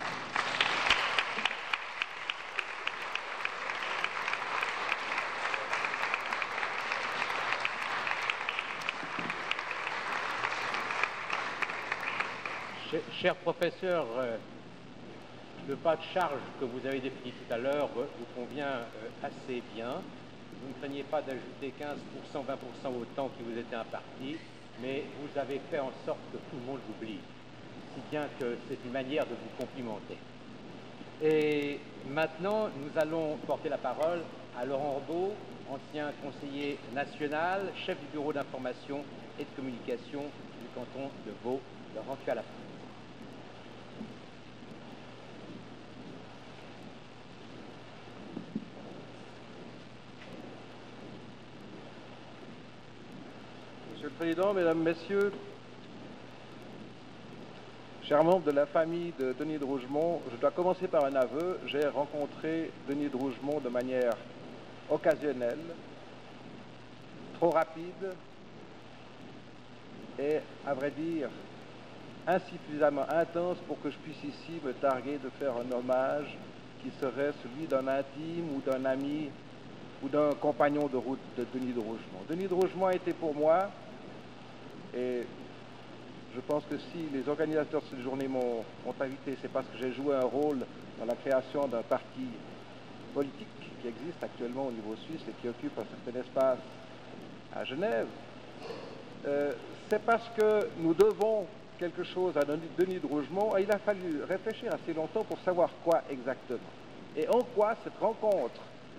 Cher professeur, le pas de charge que vous avez défini tout à l'heure vous convient assez bien. Vous ne craignez pas d'ajouter 15%, 20% au temps qui vous était imparti, mais vous avez fait en sorte que tout le monde l'oublie, si bien que c'est une manière de vous complimenter. Et maintenant, nous allons porter la parole à Laurent Orbeau, ancien conseiller national, chef du bureau d'information et de communication du canton de Vaud. Laurent, tu as la parole. Monsieur le Président, Mesdames, Messieurs, chers membres de la famille de Denis de Rougemont, je dois commencer par un aveu. J'ai rencontré Denis de Rougemont de manière occasionnelle, trop rapide et, à vrai dire, insuffisamment intense pour que je puisse ici me targuer de faire un hommage qui serait celui d'un intime ou d'un ami ou d'un compagnon de route de Denis de Rougemont. Denis de Rougemont a été pour moi, et je pense que si les organisateurs de cette journée m'ont invité, c'est parce que j'ai joué un rôle dans la création d'un parti politique qui existe actuellement au niveau suisse et qui occupe un certain espace à Genève. C'est parce que nous devons quelque chose à Denis de Rougemont et il a fallu réfléchir assez longtemps pour savoir quoi exactement. Et en quoi cette rencontre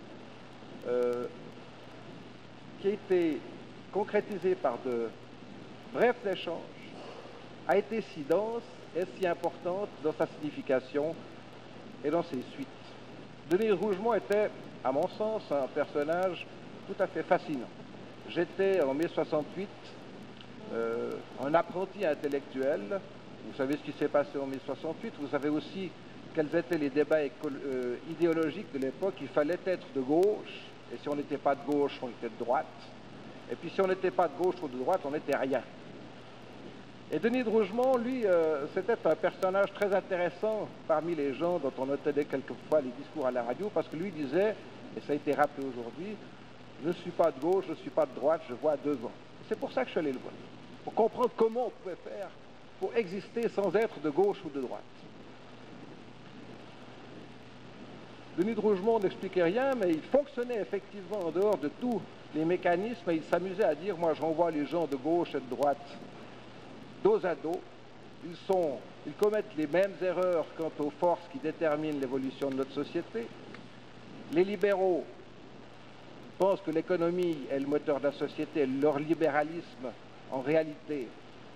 qui a été concrétisée par de brefs échanges a été si dense et si importante dans sa signification et dans ses suites. Denis de Rougemont était, à mon sens, un personnage tout à fait fascinant. J'étais en mai 68 un apprenti intellectuel. Vous savez ce qui s'est passé en mai 68. Vous savez aussi quels étaient les débats idéologiques de l'époque. Il fallait être de gauche, et si on n'était pas de gauche, on était de droite. Et puis si on n'était pas de gauche ou de droite, on n'était rien. Et Denis de Rougemont, lui, c'était un personnage très intéressant parmi les gens dont on entendait quelquefois les discours à la radio, parce que lui disait, et ça a été rappelé aujourd'hui, je ne suis pas de gauche, je ne suis pas de droite, je vois devant. C'est pour ça que je suis allé le voir, pour comprendre comment on pouvait faire pour exister sans être de gauche ou de droite. Denis de Rougemont n'expliquait rien, mais il fonctionnait effectivement en dehors de tous les mécanismes, et il s'amusait à dire, moi je renvoie les gens de gauche et de droite dos à dos, ils commettent les mêmes erreurs quant aux forces qui déterminent l'évolution de notre société. Les libéraux pensent que l'économie est le moteur de la société, leur libéralisme, en réalité,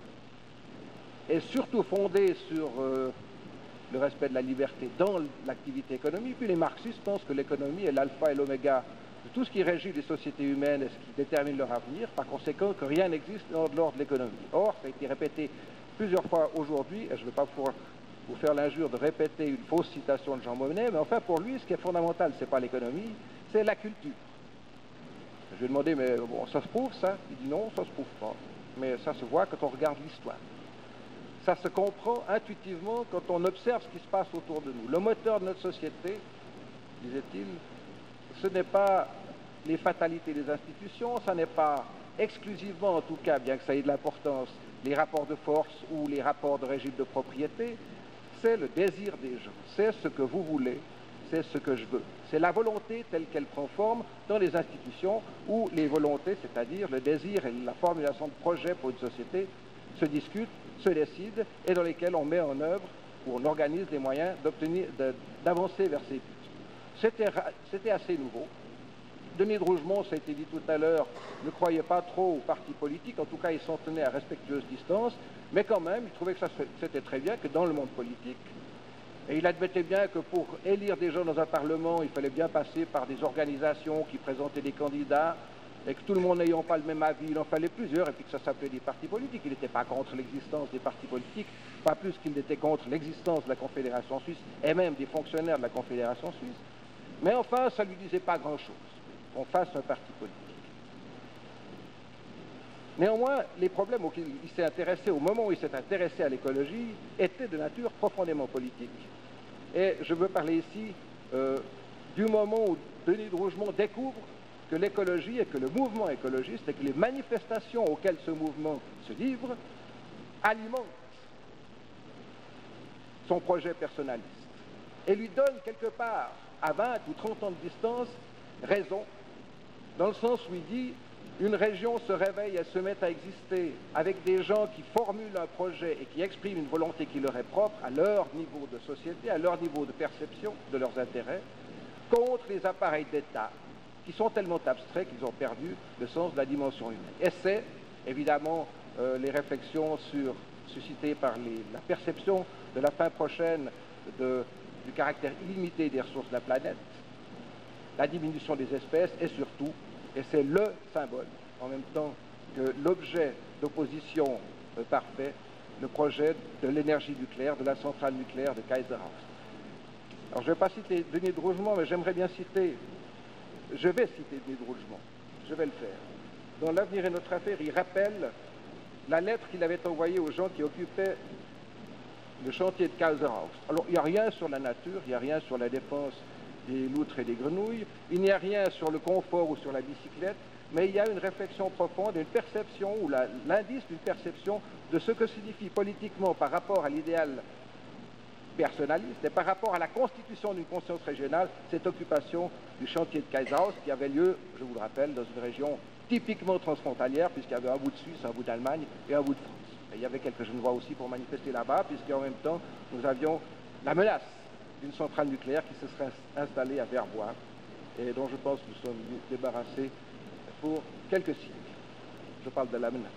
est surtout fondé sur le respect de la liberté dans l'activité économique. Puis les marxistes pensent que l'économie est l'alpha et l'oméga de tout ce qui régit les sociétés humaines et ce qui détermine leur avenir, par conséquent que rien n'existe en dehors de l'économie. Or, ça a été répété plusieurs fois aujourd'hui, et je ne vais pas vous faire l'injure de répéter une fausse citation de Jean Monnet, mais enfin pour lui, ce qui est fondamental, ce n'est pas l'économie, c'est la culture. Je lui ai demandé, mais bon, ça se prouve ça? Il dit non, ça ne se prouve pas, mais ça se voit quand on regarde l'histoire. Ça se comprend intuitivement quand on observe ce qui se passe autour de nous. Le moteur de notre société, disait-il, ce n'est pas les fatalités des institutions, ce n'est pas exclusivement, en tout cas, bien que ça ait de l'importance, les rapports de force ou les rapports de régime de propriété, c'est le désir des gens, c'est ce que vous voulez, c'est ce que je veux. C'est la volonté telle qu'elle prend forme dans les institutions où les volontés, c'est-à-dire le désir et la formulation de projets pour une société, se discutent, se décident et dans lesquels on met en œuvre ou on organise des moyens d'avancer vers ces buts. C'était assez nouveau. Denis de Rougemont, ça a été dit tout à l'heure, ne croyait pas trop aux partis politiques, en tout cas il s'en tenait à respectueuse distance, mais quand même, il trouvait que c'était très bien que dans le monde politique, et il admettait bien que pour élire des gens dans un parlement, il fallait bien passer par des organisations qui présentaient des candidats, et que tout le monde n'ayant pas le même avis, il en fallait plusieurs, et puis que ça s'appelait des partis politiques. Il n'était pas contre l'existence des partis politiques, pas plus qu'il n'était contre l'existence de la Confédération suisse, et même des fonctionnaires de la Confédération suisse. Mais enfin, ça ne lui disait pas grand-chose qu'on fasse un parti politique. Néanmoins, les problèmes auxquels il s'est intéressé au moment où il s'est intéressé à l'écologie étaient de nature profondément politique. Et je veux parler ici du moment où Denis de Rougemont découvre que l'écologie et que le mouvement écologiste et que les manifestations auxquelles ce mouvement se livre alimentent son projet personnaliste et lui donnent quelque part, à 20 ou 30 ans de distance, raison, dans le sens où il dit une région se réveille, elle se met à exister avec des gens qui formulent un projet et qui expriment une volonté qui leur est propre à leur niveau de société, à leur niveau de perception de leurs intérêts, contre les appareils d'État qui sont tellement abstraits qu'ils ont perdu le sens de la dimension humaine. Et c'est évidemment les réflexions suscitées par la perception de la fin prochaine du caractère illimité des ressources de la planète, la diminution des espèces et surtout, et c'est le symbole, en même temps que l'objet d'opposition parfait, le projet de l'énergie nucléaire, de la centrale nucléaire de Kaiserhaus. Alors je ne vais pas citer Denis de Rougemont, mais j'aimerais bien citer, je vais citer Denis de Rougemont, je vais le faire. Dans L'avenir est notre affaire, il rappelle la lettre qu'il avait envoyée aux gens qui occupaient le chantier de Kaiserhaus. Alors il n'y a rien sur la nature, il n'y a rien sur la défense des loutres et des grenouilles, il n'y a rien sur le confort ou sur la bicyclette, mais il y a une réflexion profonde, une perception, ou l'indice d'une perception de ce que signifie politiquement par rapport à l'idéal personnaliste et par rapport à la constitution d'une conscience régionale, cette occupation du chantier de Kaiserhaus qui avait lieu, je vous le rappelle, dans une région typiquement transfrontalière, puisqu'il y avait un bout de Suisse, un bout d'Allemagne et un bout de France. Et il y avait quelques Genevois aussi pour manifester là-bas, puisqu'en même temps, nous avions la menace d'une centrale nucléaire qui se serait installée à Verbois et dont je pense que nous sommes débarrassés pour quelques siècles. Je parle de la menace.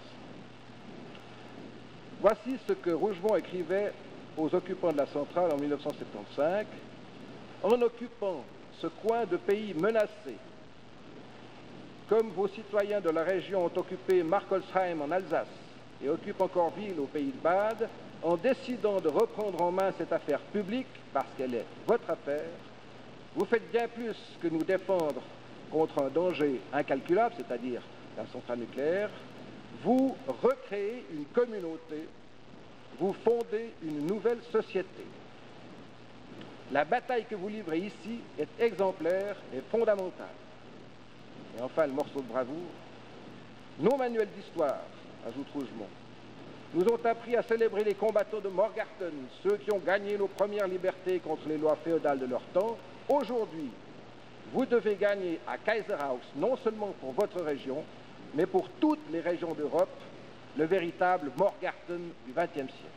Voici ce que Rougemont écrivait aux occupants de la centrale en 1975. En occupant ce coin de pays menacé, comme vos citoyens de la région ont occupé Markolsheim en Alsace et occupent encore Wil au pays de Bade, en décidant de reprendre en main cette affaire publique, parce qu'elle est votre affaire, vous faites bien plus que nous défendre contre un danger incalculable, c'est-à-dire la centrale nucléaire, vous recréez une communauté, vous fondez une nouvelle société. La bataille que vous livrez ici est exemplaire et fondamentale. Et enfin, le morceau de bravoure. Nos manuels d'histoire, ajoute Rougemont, nous ont appris à célébrer les combattants de Morgarten, ceux qui ont gagné nos premières libertés contre les lois féodales de leur temps. Aujourd'hui, vous devez gagner à Kaiserhaus, non seulement pour votre région, mais pour toutes les régions d'Europe, le véritable Morgarten du XXe siècle.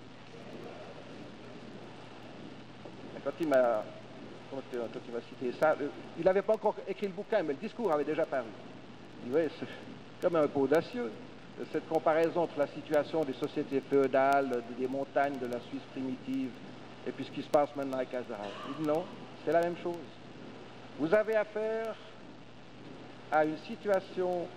Quand il m'a cité ça, il n'avait pas encore écrit le bouquin, mais le discours avait déjà paru. Il dit, ouais, c'est comme un peu audacieux, cette comparaison entre la situation des sociétés féodales, des montagnes de la Suisse primitive, et puis ce qui se passe maintenant à Kaiserhaus. Il dit non, c'est la même chose. Vous avez affaire à une situation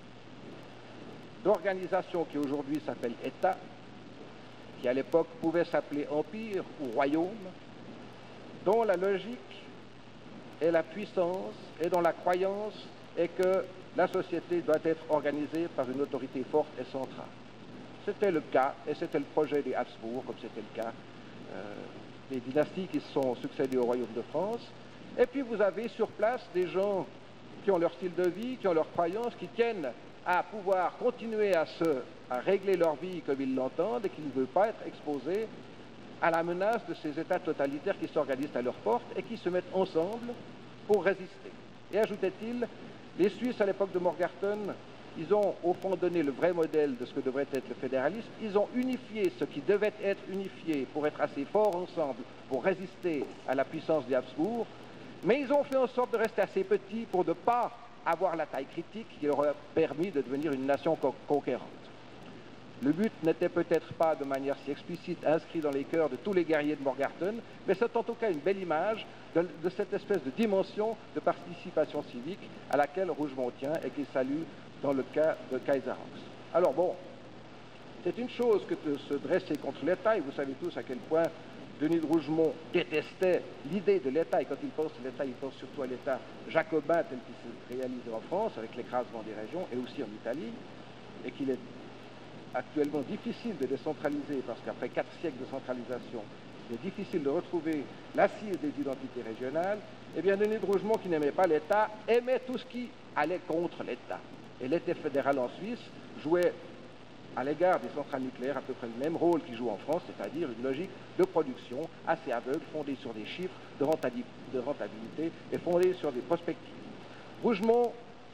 d'organisation qui aujourd'hui s'appelle État, qui à l'époque pouvait s'appeler Empire ou Royaume, dont la logique est la puissance et dont la croyance est que la société doit être organisée par une autorité forte et centrale. C'était le cas, et c'était le projet des Habsbourg, comme c'était le cas des dynasties qui se sont succédées au Royaume de France. Et puis vous avez sur place des gens qui ont leur style de vie, qui ont leurs croyances, qui tiennent à pouvoir continuer à régler leur vie comme ils l'entendent et qui ne veulent pas être exposés à la menace de ces États totalitaires qui s'organisent à leur porte et qui se mettent ensemble pour résister. Et ajoutait-il, les Suisses à l'époque de Morgarten, ils ont au fond donné le vrai modèle de ce que devrait être le fédéralisme, ils ont unifié ce qui devait être unifié pour être assez forts ensemble, pour résister à la puissance des Habsbourg, mais ils ont fait en sorte de rester assez petits pour ne pas avoir la taille critique qui leur a permis de devenir une nation conquérante. Le but n'était peut-être pas de manière si explicite inscrit dans les cœurs de tous les guerriers de Morgarten, mais c'est en tout cas une belle image de cette espèce de dimension de participation civique à laquelle Rougemont tient et qu'il salue dans le cas de Kaiserhaus. Alors bon, c'est une chose que de se dresser contre l'État, et vous savez tous à quel point Denis de Rougemont détestait l'idée de l'État, et quand il pense l'État, il pense surtout à l'État jacobin tel qu'il se réalise en France, avec l'écrasement des régions, et aussi en Italie, et qu'il est actuellement difficile de décentraliser, parce qu'après 4 siècles de centralisation, il est difficile de retrouver l'assise des identités régionales. Eh bien, Denis de Rougemont, qui n'aimait pas l'État, aimait tout ce qui allait contre l'État. Et l'État fédéral en Suisse jouait à l'égard des centrales nucléaires à peu près le même rôle qu'il joue en France, c'est-à-dire une logique de production assez aveugle, fondée sur des chiffres de rentabilité et fondée sur des perspectives. Rougemont,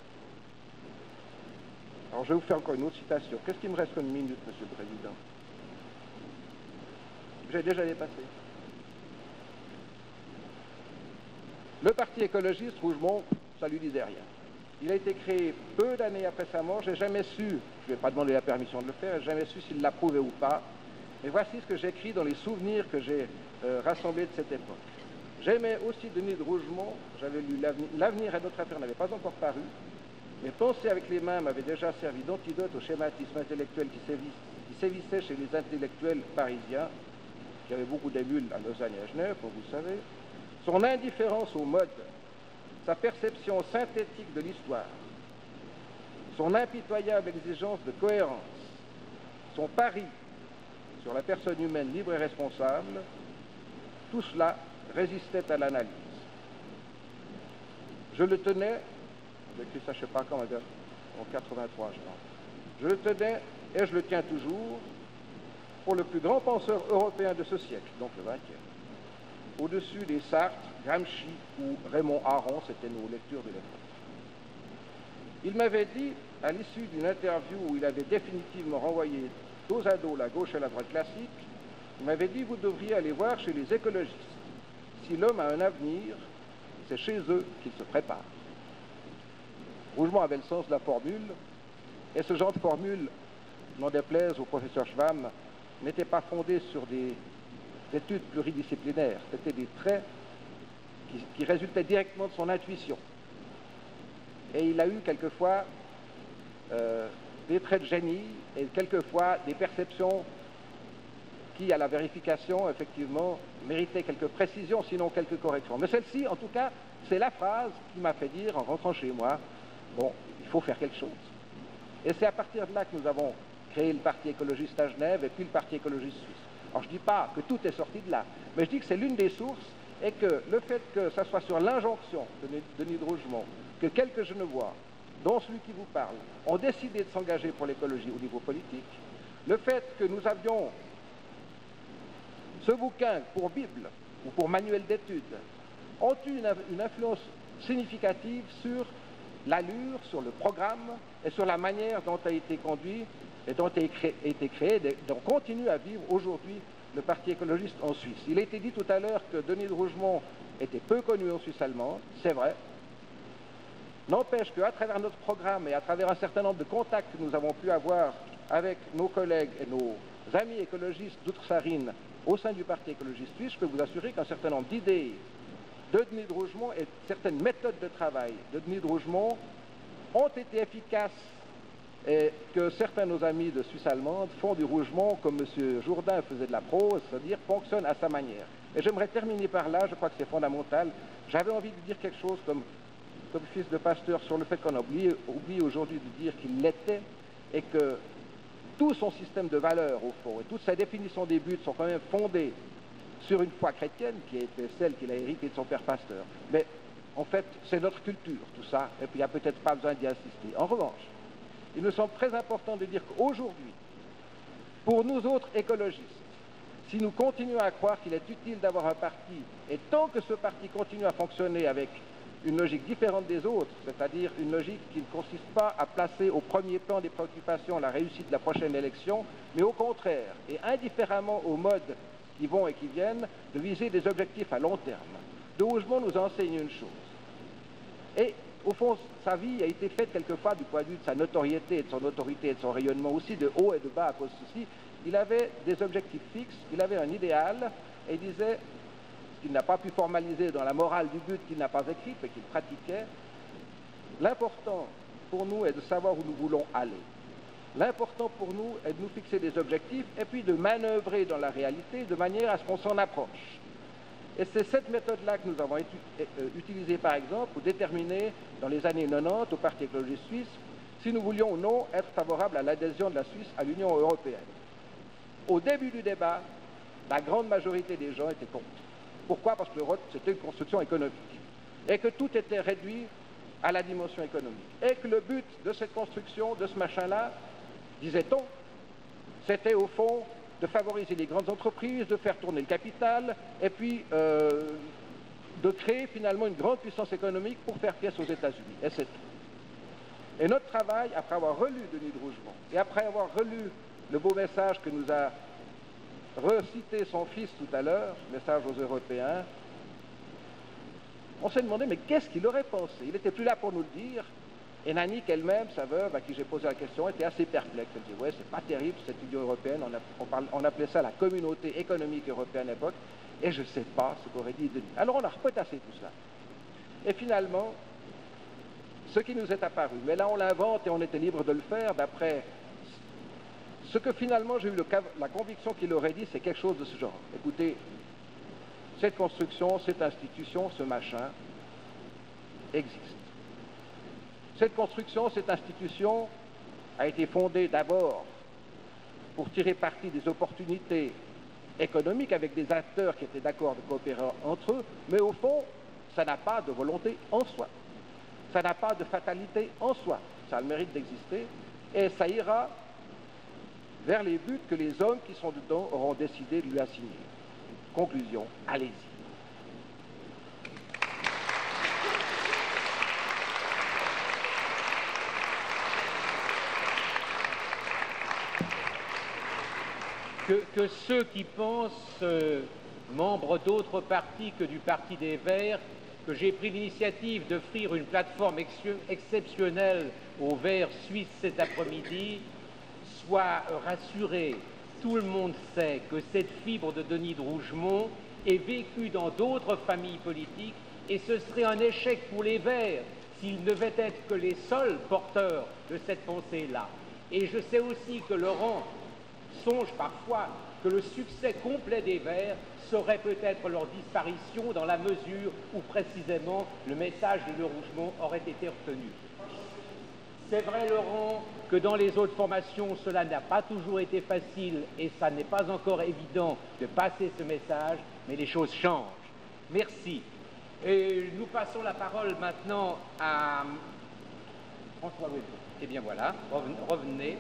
alors je vais vous faire encore une autre citation. Qu'est-ce qui me reste comme minute, Monsieur le Président? J'ai déjà dépassé. Le Parti écologiste, Rougemont, ça lui disait rien. Il a été créé peu d'années après sa mort. J'ai jamais su, je ne vais pas demander la permission de le faire, j'ai jamais su s'il l'approuvait ou pas. Mais voici ce que j'écris dans les souvenirs que j'ai rassemblés de cette époque. J'aimais aussi Denis de Rougemont, j'avais lu L'avenir et d'autres affaires n'avait pas encore paru, mais Penser avec les mains m'avait déjà servi d'antidote au schématisme intellectuel qui sévissait chez les intellectuels parisiens, qui avaient beaucoup d'émules à Lausanne et à Genève, comme vous le savez. Son indifférence au mode, sa perception synthétique de l'histoire, son impitoyable exigence de cohérence, son pari sur la personne humaine libre et responsable, tout cela résistait à l'analyse. Je le tenais, j'ai écrit ça je ne sais pas quand, en 83 je pense, je le tenais et je le tiens toujours pour le plus grand penseur européen de ce siècle, donc le 20e. Au-dessus des Sartre, Gramsci ou Raymond Aron, c'était nos lectures de l'époque. Il m'avait dit, à l'issue d'une interview où il avait définitivement renvoyé dos à dos la gauche et la droite classique, il m'avait dit, vous devriez aller voir chez les écologistes. Si l'homme a un avenir, c'est chez eux qu'il se prépare. Rougemont avait le sens de la formule, et ce genre de formule, n'en déplaise au professeur Schwamm, n'était pas fondé sur des études pluridisciplinaires. C'était des traits qui résultaient directement de son intuition. Et il a eu quelquefois des traits de génie et quelquefois des perceptions qui, à la vérification, effectivement, méritaient quelques précisions, sinon quelques corrections. Mais celle-ci, en tout cas, c'est la phrase qui m'a fait dire, en rentrant chez moi, bon, il faut faire quelque chose. Et c'est à partir de là que nous avons créé le Parti écologiste à Genève et puis le Parti écologiste suisse. Alors je ne dis pas que tout est sorti de là, mais je dis que c'est l'une des sources et que le fait que ça soit sur l'injonction de Denis de Rougemont, que quelques Genevois, dont celui qui vous parle, ont décidé de s'engager pour l'écologie au niveau politique, le fait que nous avions ce bouquin pour Bible ou pour manuel d'études, ont eu une influence significative sur l'allure, sur le programme et sur la manière dont a été conduit et dont a été créé, dont continue à vivre aujourd'hui le Parti écologiste en Suisse. Il a été dit tout à l'heure que Denis de Rougemont était peu connu en Suisse allemande, c'est vrai. N'empêche qu'à travers notre programme et à travers un certain nombre de contacts que nous avons pu avoir avec nos collègues et nos amis écologistes d'outre-Sarine au sein du Parti écologiste suisse, je peux vous assurer qu'un certain nombre d'idées de Denis de Rougemont et certaines méthodes de travail de Denis de Rougemont ont été efficaces et que certains de nos amis de Suisse allemande font du Rougemont comme M. Jourdain faisait de la prose, c'est-à-dire fonctionne à sa manière. Et j'aimerais terminer par là, je crois que c'est fondamental. J'avais envie de dire quelque chose comme fils de pasteur sur le fait qu'on a oublié aujourd'hui de dire qu'il l'était et que tout son système de valeurs, au fond, et toute sa définition des buts sont quand même fondés sur une foi chrétienne qui était celle qu'il a héritée de son père pasteur. Mais en fait, c'est notre culture, tout ça, et puis il n'y a peut-être pas besoin d'y insister. En revanche, il me semble très important de dire qu'aujourd'hui, pour nous autres écologistes, si nous continuons à croire qu'il est utile d'avoir un parti, et tant que ce parti continue à fonctionner avec une logique différente des autres, c'est-à-dire une logique qui ne consiste pas à placer au premier plan des préoccupations la réussite de la prochaine élection, mais au contraire, et indifféremment aux modes qui vont et qui viennent, de viser des objectifs à long terme. De Rougemont nous enseigne une chose. Et au fond, sa vie a été faite quelquefois du point de vue de sa notoriété, de son autorité et de son rayonnement aussi, de haut et de bas à cause de ceci. Il avait des objectifs fixes, il avait un idéal, et il disait, ce qu'il n'a pas pu formaliser dans la morale du but qu'il n'a pas écrit, mais qu'il pratiquait, l'important pour nous est de savoir où nous voulons aller. L'important pour nous est de nous fixer des objectifs et puis de manœuvrer dans la réalité de manière à ce qu'on s'en approche. Et c'est cette méthode-là que nous avons utilisée, par exemple, pour déterminer, dans les années 90, au Parti écologiste suisse, si nous voulions ou non être favorables à l'adhésion de la Suisse à l'Union européenne. Au début du débat, la grande majorité des gens étaient contre. Pourquoi? Parce que l'Europe, c'était une construction économique. Et que tout était réduit à la dimension économique. Et que le but de cette construction, de ce machin-là, disait-on, c'était au fond de favoriser les grandes entreprises, de faire tourner le capital, et puis de créer finalement une grande puissance économique pour faire pièce aux États-Unis. Et c'est tout. Et notre travail, après avoir relu Denis de Rougemont, et après avoir relu le beau message que nous a recité son fils tout à l'heure, message aux Européens, on s'est demandé, mais qu'est-ce qu'il aurait pensé? Il n'était plus là pour nous le dire. Et Nannick elle-même, sa veuve, à qui j'ai posé la question, était assez perplexe. Elle dit, ouais, c'est pas terrible cette Union européenne, on appelait ça la communauté économique européenne à l'époque, et je ne sais pas ce qu'aurait dit Denis. Alors on a repetassé tout ça. Et finalement, ce qui nous est apparu, mais là on l'invente et on était libre de le faire, d'après ce que finalement j'ai eu la conviction qu'il aurait dit, c'est quelque chose de ce genre. Écoutez, cette construction, cette institution, ce machin existe. Cette construction, cette institution a été fondée d'abord pour tirer parti des opportunités économiques avec des acteurs qui étaient d'accord de coopérer entre eux, mais au fond, ça n'a pas de volonté en soi. Ça n'a pas de fatalité en soi. Ça a le mérite d'exister et ça ira vers les buts que les hommes qui sont dedans auront décidé de lui assigner. Conclusion, allez-y. Que ceux qui pensent, membres d'autres partis que du Parti des Verts, que j'ai pris l'initiative d'offrir une plateforme exceptionnelle aux Verts suisses cet après-midi, soient rassurés. Tout le monde sait que cette fibre de Denis de Rougemont est vécue dans d'autres familles politiques et ce serait un échec pour les Verts s'ils ne devaient être que les seuls porteurs de cette pensée-là. Et je sais aussi que Laurent songe parfois que le succès complet des Verts serait peut-être leur disparition dans la mesure où précisément le message de Rougemont aurait été retenu. C'est vrai, Laurent, que dans les autres formations, cela n'a pas toujours été facile et ça n'est pas encore évident de passer ce message, mais les choses changent. Merci. Et nous passons la parole maintenant à François Weber. Eh bien voilà, revenez.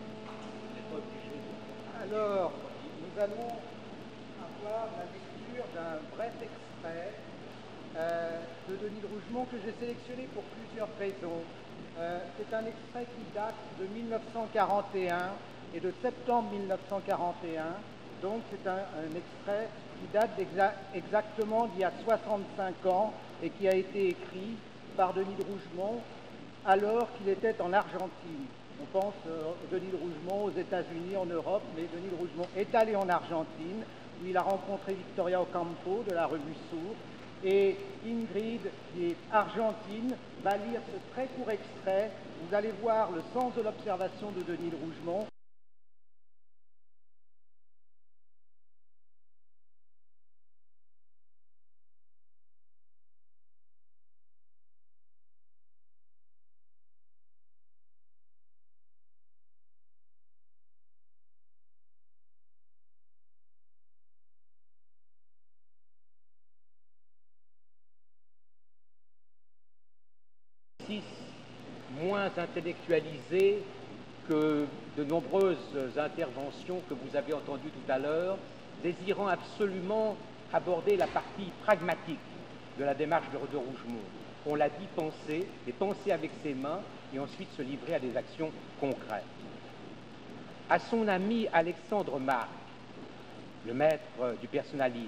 Alors, nous allons avoir la lecture d'un bref extrait de Denis de Rougemont que j'ai sélectionné pour plusieurs raisons. C'est un extrait qui date de 1941 et de septembre 1941. Donc c'est un extrait qui date exactement d'il y a 65 ans et qui a été écrit par Denis de Rougemont alors qu'il était en Argentine. On pense Denis de Rougemont aux États-Unis, en Europe, mais Denis de Rougemont est allé en Argentine où il a rencontré Victoria Ocampo de la revue Sourd. Et Ingrid, qui est argentine, va lire ce très court extrait. Vous allez voir le sens de l'observation de Denis de Rougemont. Moins intellectualisé que de nombreuses interventions que vous avez entendues tout à l'heure, désirant absolument aborder la partie pragmatique de la démarche de Rougemont. On l'a dit, penser, et penser avec ses mains, et ensuite se livrer à des actions concrètes. À son ami Alexandre Marc, le maître du personnalisme,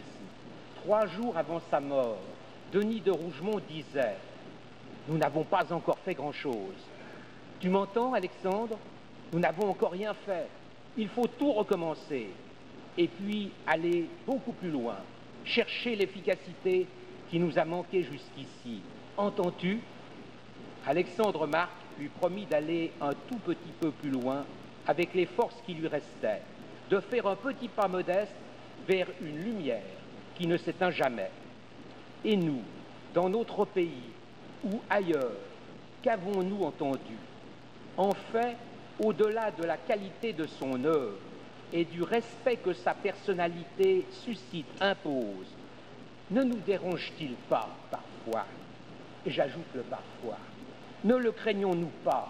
3 jours avant sa mort, Denis de Rougemont disait: nous n'avons pas encore fait grand-chose. Tu m'entends, Alexandre? Nous n'avons encore rien fait. Il faut tout recommencer. Et puis aller beaucoup plus loin, chercher l'efficacité qui nous a manqué jusqu'ici. Entends-tu? Alexandre Marc lui promit d'aller un tout petit peu plus loin avec les forces qui lui restaient, de faire un petit pas modeste vers une lumière qui ne s'éteint jamais. Et nous, dans notre pays, ou ailleurs, qu'avons-nous entendu? En fait, au-delà de la qualité de son œuvre et du respect que sa personnalité suscite, impose, ne nous dérange-t-il pas parfois? Et j'ajoute le parfois. Ne le craignons-nous pas?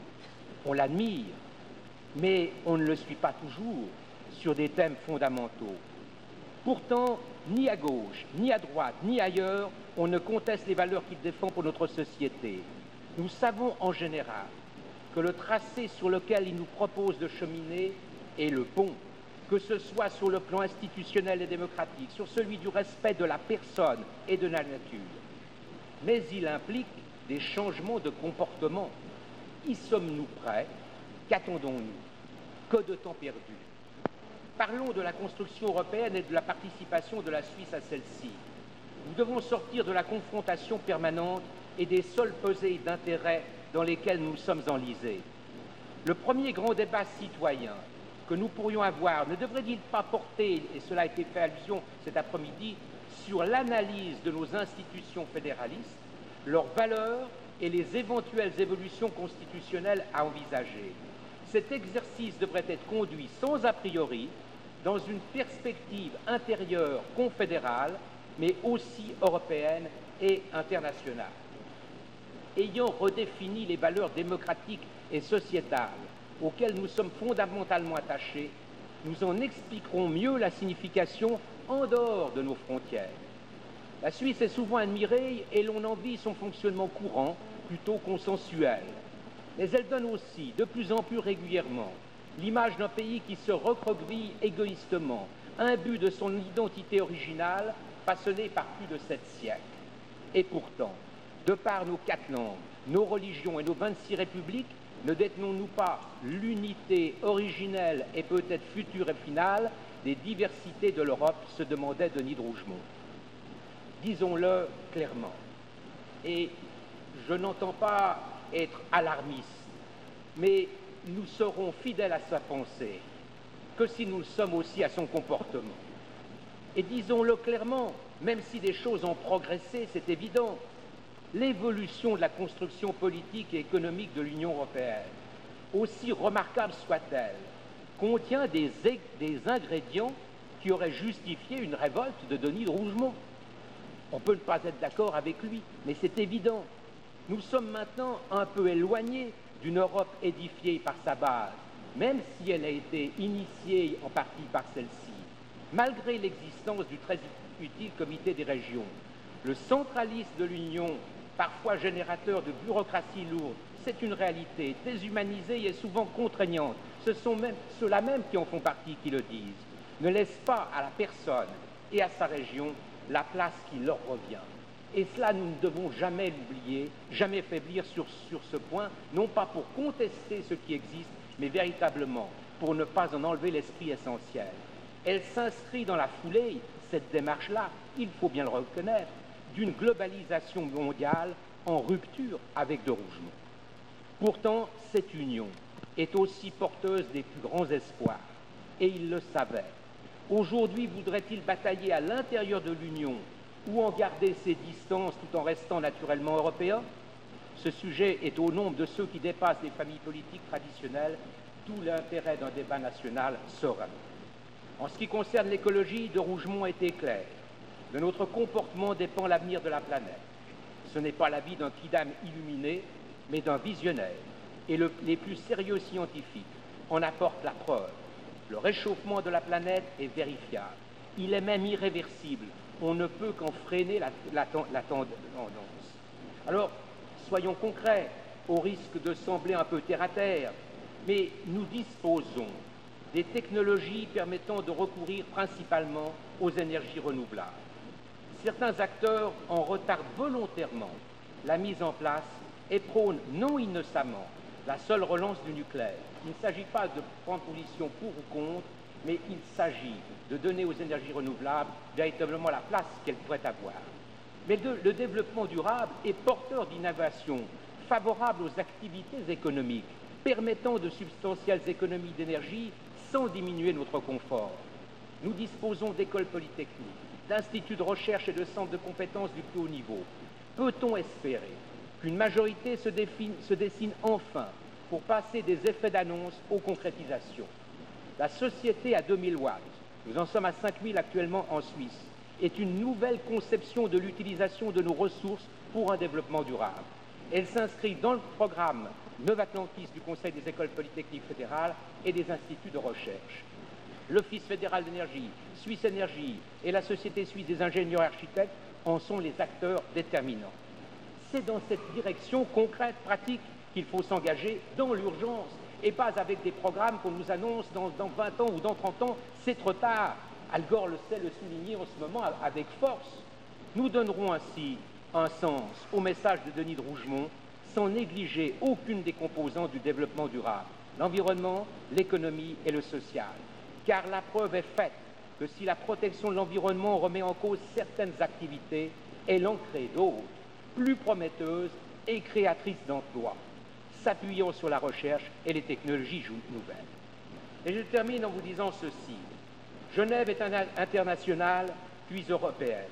On l'admire, mais on ne le suit pas toujours sur des thèmes fondamentaux. Pourtant, ni à gauche, ni à droite, ni ailleurs, on ne conteste les valeurs qu'il défend pour notre société. Nous savons en général que le tracé sur lequel il nous propose de cheminer est le bon, que ce soit sur le plan institutionnel et démocratique, sur celui du respect de la personne et de la nature. Mais il implique des changements de comportement. Y sommes-nous prêts? Qu'attendons-nous? Que de temps perdu? Parlons de la construction européenne et de la participation de la Suisse à celle-ci. Nous devons sortir de la confrontation permanente et des seules pesées d'intérêts dans lesquelles nous sommes enlisés. Le premier grand débat citoyen que nous pourrions avoir ne devrait-il pas porter, et cela a été fait allusion cet après-midi, sur l'analyse de nos institutions fédéralistes, leurs valeurs et les éventuelles évolutions constitutionnelles à envisager? Cet exercice devrait être conduit sans a priori, dans une perspective intérieure confédérale, mais aussi européenne et internationale. Ayant redéfini les valeurs démocratiques et sociétales auxquelles nous sommes fondamentalement attachés, nous en expliquerons mieux la signification en dehors de nos frontières. La Suisse est souvent admirée et l'on envie son fonctionnement courant, plutôt consensuel. Mais elle donne aussi, de plus en plus régulièrement, l'image d'un pays qui se recroqueville égoïstement, imbu de son identité originale, façonnée par plus de 7 siècles. Et pourtant, de par nos 4 langues, nos religions et nos 26 républiques, ne détenons-nous pas l'unité originelle et peut-être future et finale des diversités de l'Europe, se demandait Denis de Rougemont. Disons-le clairement. Et je n'entends pas être alarmiste, mais nous serons fidèles à sa pensée que si nous le sommes aussi à son comportement. Et disons-le clairement, même si des choses ont progressé, c'est évident, l'évolution de la construction politique et économique de l'Union européenne, aussi remarquable soit-elle, contient des ingrédients qui auraient justifié une révolte de Denis de Rougemont. On peut ne pas être d'accord avec lui, mais c'est évident. Nous sommes maintenant un peu éloignés d'une Europe édifiée par sa base, même si elle a été initiée en partie par celle-ci, malgré l'existence du très utile Comité des régions. Le centralisme de l'Union, parfois générateur de bureaucratie lourde, c'est une réalité déshumanisée et souvent contraignante. Ce sont même ceux-là même qui en font partie qui le disent. Ne laisse pas à la personne et à sa région la place qui leur revient. Et cela, nous ne devons jamais l'oublier, jamais faiblir sur ce point, non pas pour contester ce qui existe, mais véritablement pour ne pas en enlever l'esprit essentiel. Elle s'inscrit dans la foulée, cette démarche-là, il faut bien le reconnaître, d'une globalisation mondiale en rupture avec de Rougemont. Pourtant, cette union est aussi porteuse des plus grands espoirs, et il le savait. Aujourd'hui, voudrait-il batailler à l'intérieur de l'Union ou en garder ses distances tout en restant naturellement européen? Ce sujet est au nombre de ceux qui dépassent les familles politiques traditionnelles, d'où l'intérêt d'un débat national serein. En ce qui concerne l'écologie, de Rougemont a été clair. De notre comportement dépend l'avenir de la planète. Ce n'est pas l'avis d'un quidam illuminé, mais d'un visionnaire. Et les plus sérieux scientifiques en apportent la preuve. Le réchauffement de la planète est vérifiable. Il est même irréversible. On ne peut qu'en freiner la tendance. Alors, soyons concrets, au risque de sembler un peu terre-à-terre, mais nous disposons des technologies permettant de recourir principalement aux énergies renouvelables. Certains acteurs en retardent volontairement la mise en place et prônent non innocemment la seule relance du nucléaire. Il ne s'agit pas de prendre position pour ou contre, mais il s'agit de donner aux énergies renouvelables véritablement la place qu'elles pourraient avoir. Mais le développement durable est porteur d'innovations favorables aux activités économiques, permettant de substantielles économies d'énergie sans diminuer notre confort. Nous disposons d'écoles polytechniques, d'instituts de recherche et de centres de compétences du plus haut niveau. Peut-on espérer qu'une majorité se dessine enfin pour passer des effets d'annonce aux concrétisations? La société à 2000 watts, nous en sommes à 5000 actuellement en Suisse, est une nouvelle conception de l'utilisation de nos ressources pour un développement durable. Elle s'inscrit dans le programme Neuve-Atlantis du Conseil des écoles polytechniques fédérales et des instituts de recherche. L'Office fédéral d'énergie, Suisse Énergie et la Société suisse des ingénieurs et architectes en sont les acteurs déterminants. C'est dans cette direction concrète, pratique, qu'il faut s'engager dans l'urgence et pas avec des programmes qu'on nous annonce dans 20 ans ou dans 30 ans. C'est trop tard. Al Gore le sait le souligner en ce moment avec force. Nous donnerons ainsi un sens au message de Denis de Rougemont sans négliger aucune des composantes du développement durable, l'environnement, l'économie et le social. Car la preuve est faite que si la protection de l'environnement remet en cause certaines activités, elle en crée d'autres, plus prometteuses et créatrices d'emplois, s'appuyant sur la recherche et les technologies nouvelles. Et je termine en vous disant ceci. Genève est internationale, puis européenne.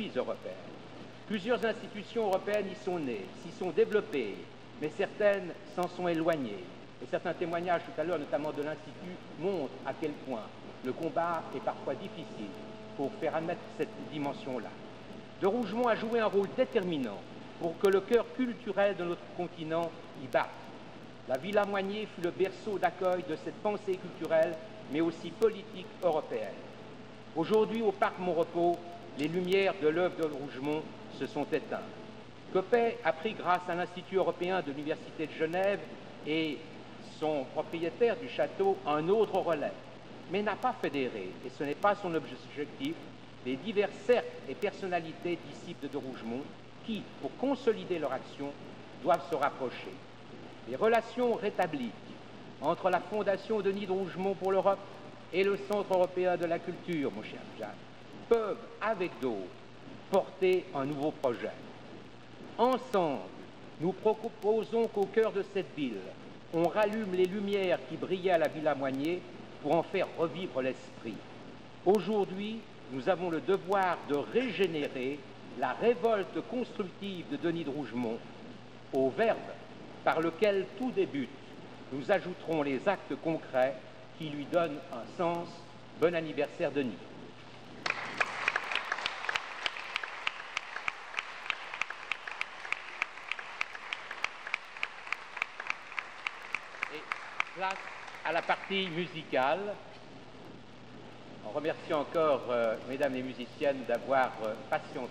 Plusieurs institutions européennes y sont nées, s'y sont développées, mais certaines s'en sont éloignées. Et certains témoignages tout à l'heure, notamment de l'Institut, montrent à quel point le combat est parfois difficile pour faire admettre cette dimension-là. De Rougemont a joué un rôle déterminant pour que le cœur culturel de notre continent y batte. La Villa Moigné fut le berceau d'accueil de cette pensée culturelle, mais aussi politique européenne. Aujourd'hui, au parc Montrepos, les lumières de l'œuvre de Rougemont se sont éteintes. Coppet a pris, grâce à l'Institut européen de l'Université de Genève et son propriétaire du château, un autre relais, mais n'a pas fédéré, et ce n'est pas son objectif, les divers cercles et personnalités disciples de Rougemont qui, pour consolider leur action, doivent se rapprocher. Les relations rétablies entre la Fondation Denis de Rougemont pour l'Europe et le Centre européen de la culture, mon cher Jacques, peuvent, avec d'autres, porter un nouveau projet. Ensemble, nous proposons qu'au cœur de cette ville, on rallume les lumières qui brillaient à la Villa Moigné pour en faire revivre l'esprit. Aujourd'hui, nous avons le devoir de régénérer la révolte constructive de Denis de Rougemont au verbe par lequel tout débute, nous ajouterons les actes concrets qui lui donnent un sens. Bon anniversaire, Denis. Et place à la partie musicale, en remerciant encore mesdames les musiciennes d'avoir patienté.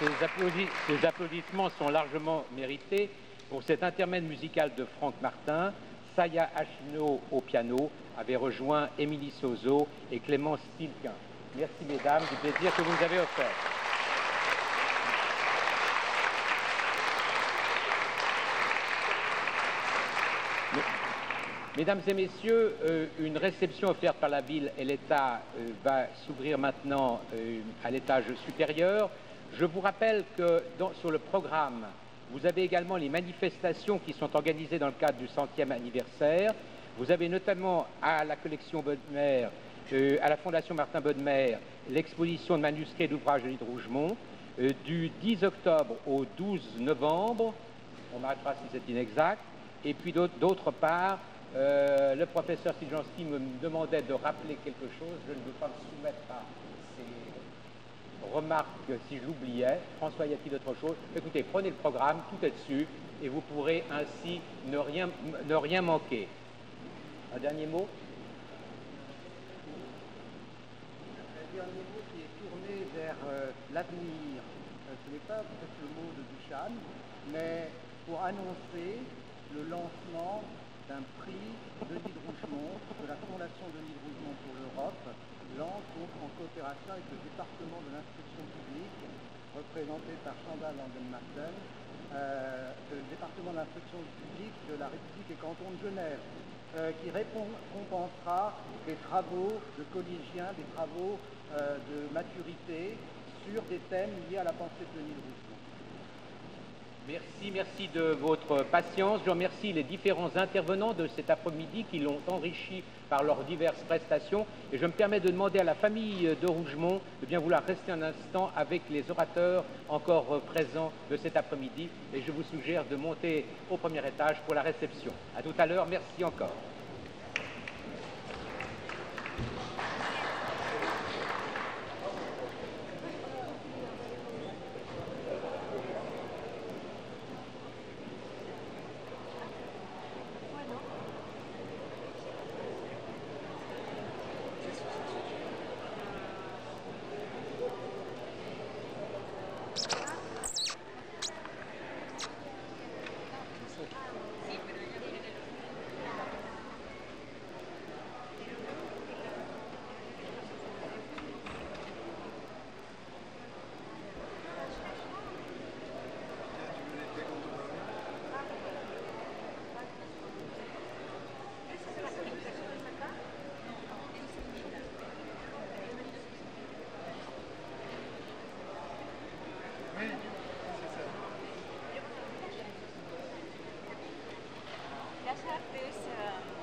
Ces applaudissements sont largement mérités pour cet intermède musical de Franck Martin. Saya Hachino au piano avait rejoint Émilie Sozo et Clémence Tilquin. Merci mesdames du plaisir que vous nous avez offert. Mesdames et messieurs, une réception offerte par la ville et l'État va s'ouvrir maintenant à l'étage supérieur. Je vous rappelle que sur le programme, vous avez également les manifestations qui sont organisées dans le cadre du 100e anniversaire. Vous avez notamment à la collection Bodmer, à la Fondation Martin Bodmer, l'exposition de manuscrits et d'ouvrages de Denis de Rougemont. Du 10 octobre au 12 novembre, on m'arrêtera si c'est inexact, et puis d'autre part, le professeur Siljanski me demandait de rappeler quelque chose. Je ne veux pas me soumettre à ces remarques si je l'oubliais. François, y a-t-il autre chose? Écoutez, prenez le programme, tout est dessus, et vous pourrez ainsi ne rien manquer. Un dernier mot? Un dernier mot qui est tourné vers l'avenir. Ce n'est pas peut-être le mot de Duchamp, mais pour annoncer le lancement d'un prix Denis de Rougemont, que la Fondation Denis de Rougemont pour l'Europe lance donc en coopération avec le département de l'instruction publique, représenté par Chantal Langen-Martin, le département de l'instruction publique de la République et canton de Genève, qui récompensera des travaux de collégiens, des travaux de maturité sur des thèmes liés à la pensée de Denis de Rougemont. Merci de votre patience. Je remercie les différents intervenants de cet après-midi qui l'ont enrichi par leurs diverses prestations. Et je me permets de demander à la famille de Rougemont de bien vouloir rester un instant avec les orateurs encore présents de cet après-midi. Et je vous suggère de monter au premier étage pour la réception. À tout à l'heure. Merci encore. Lasciate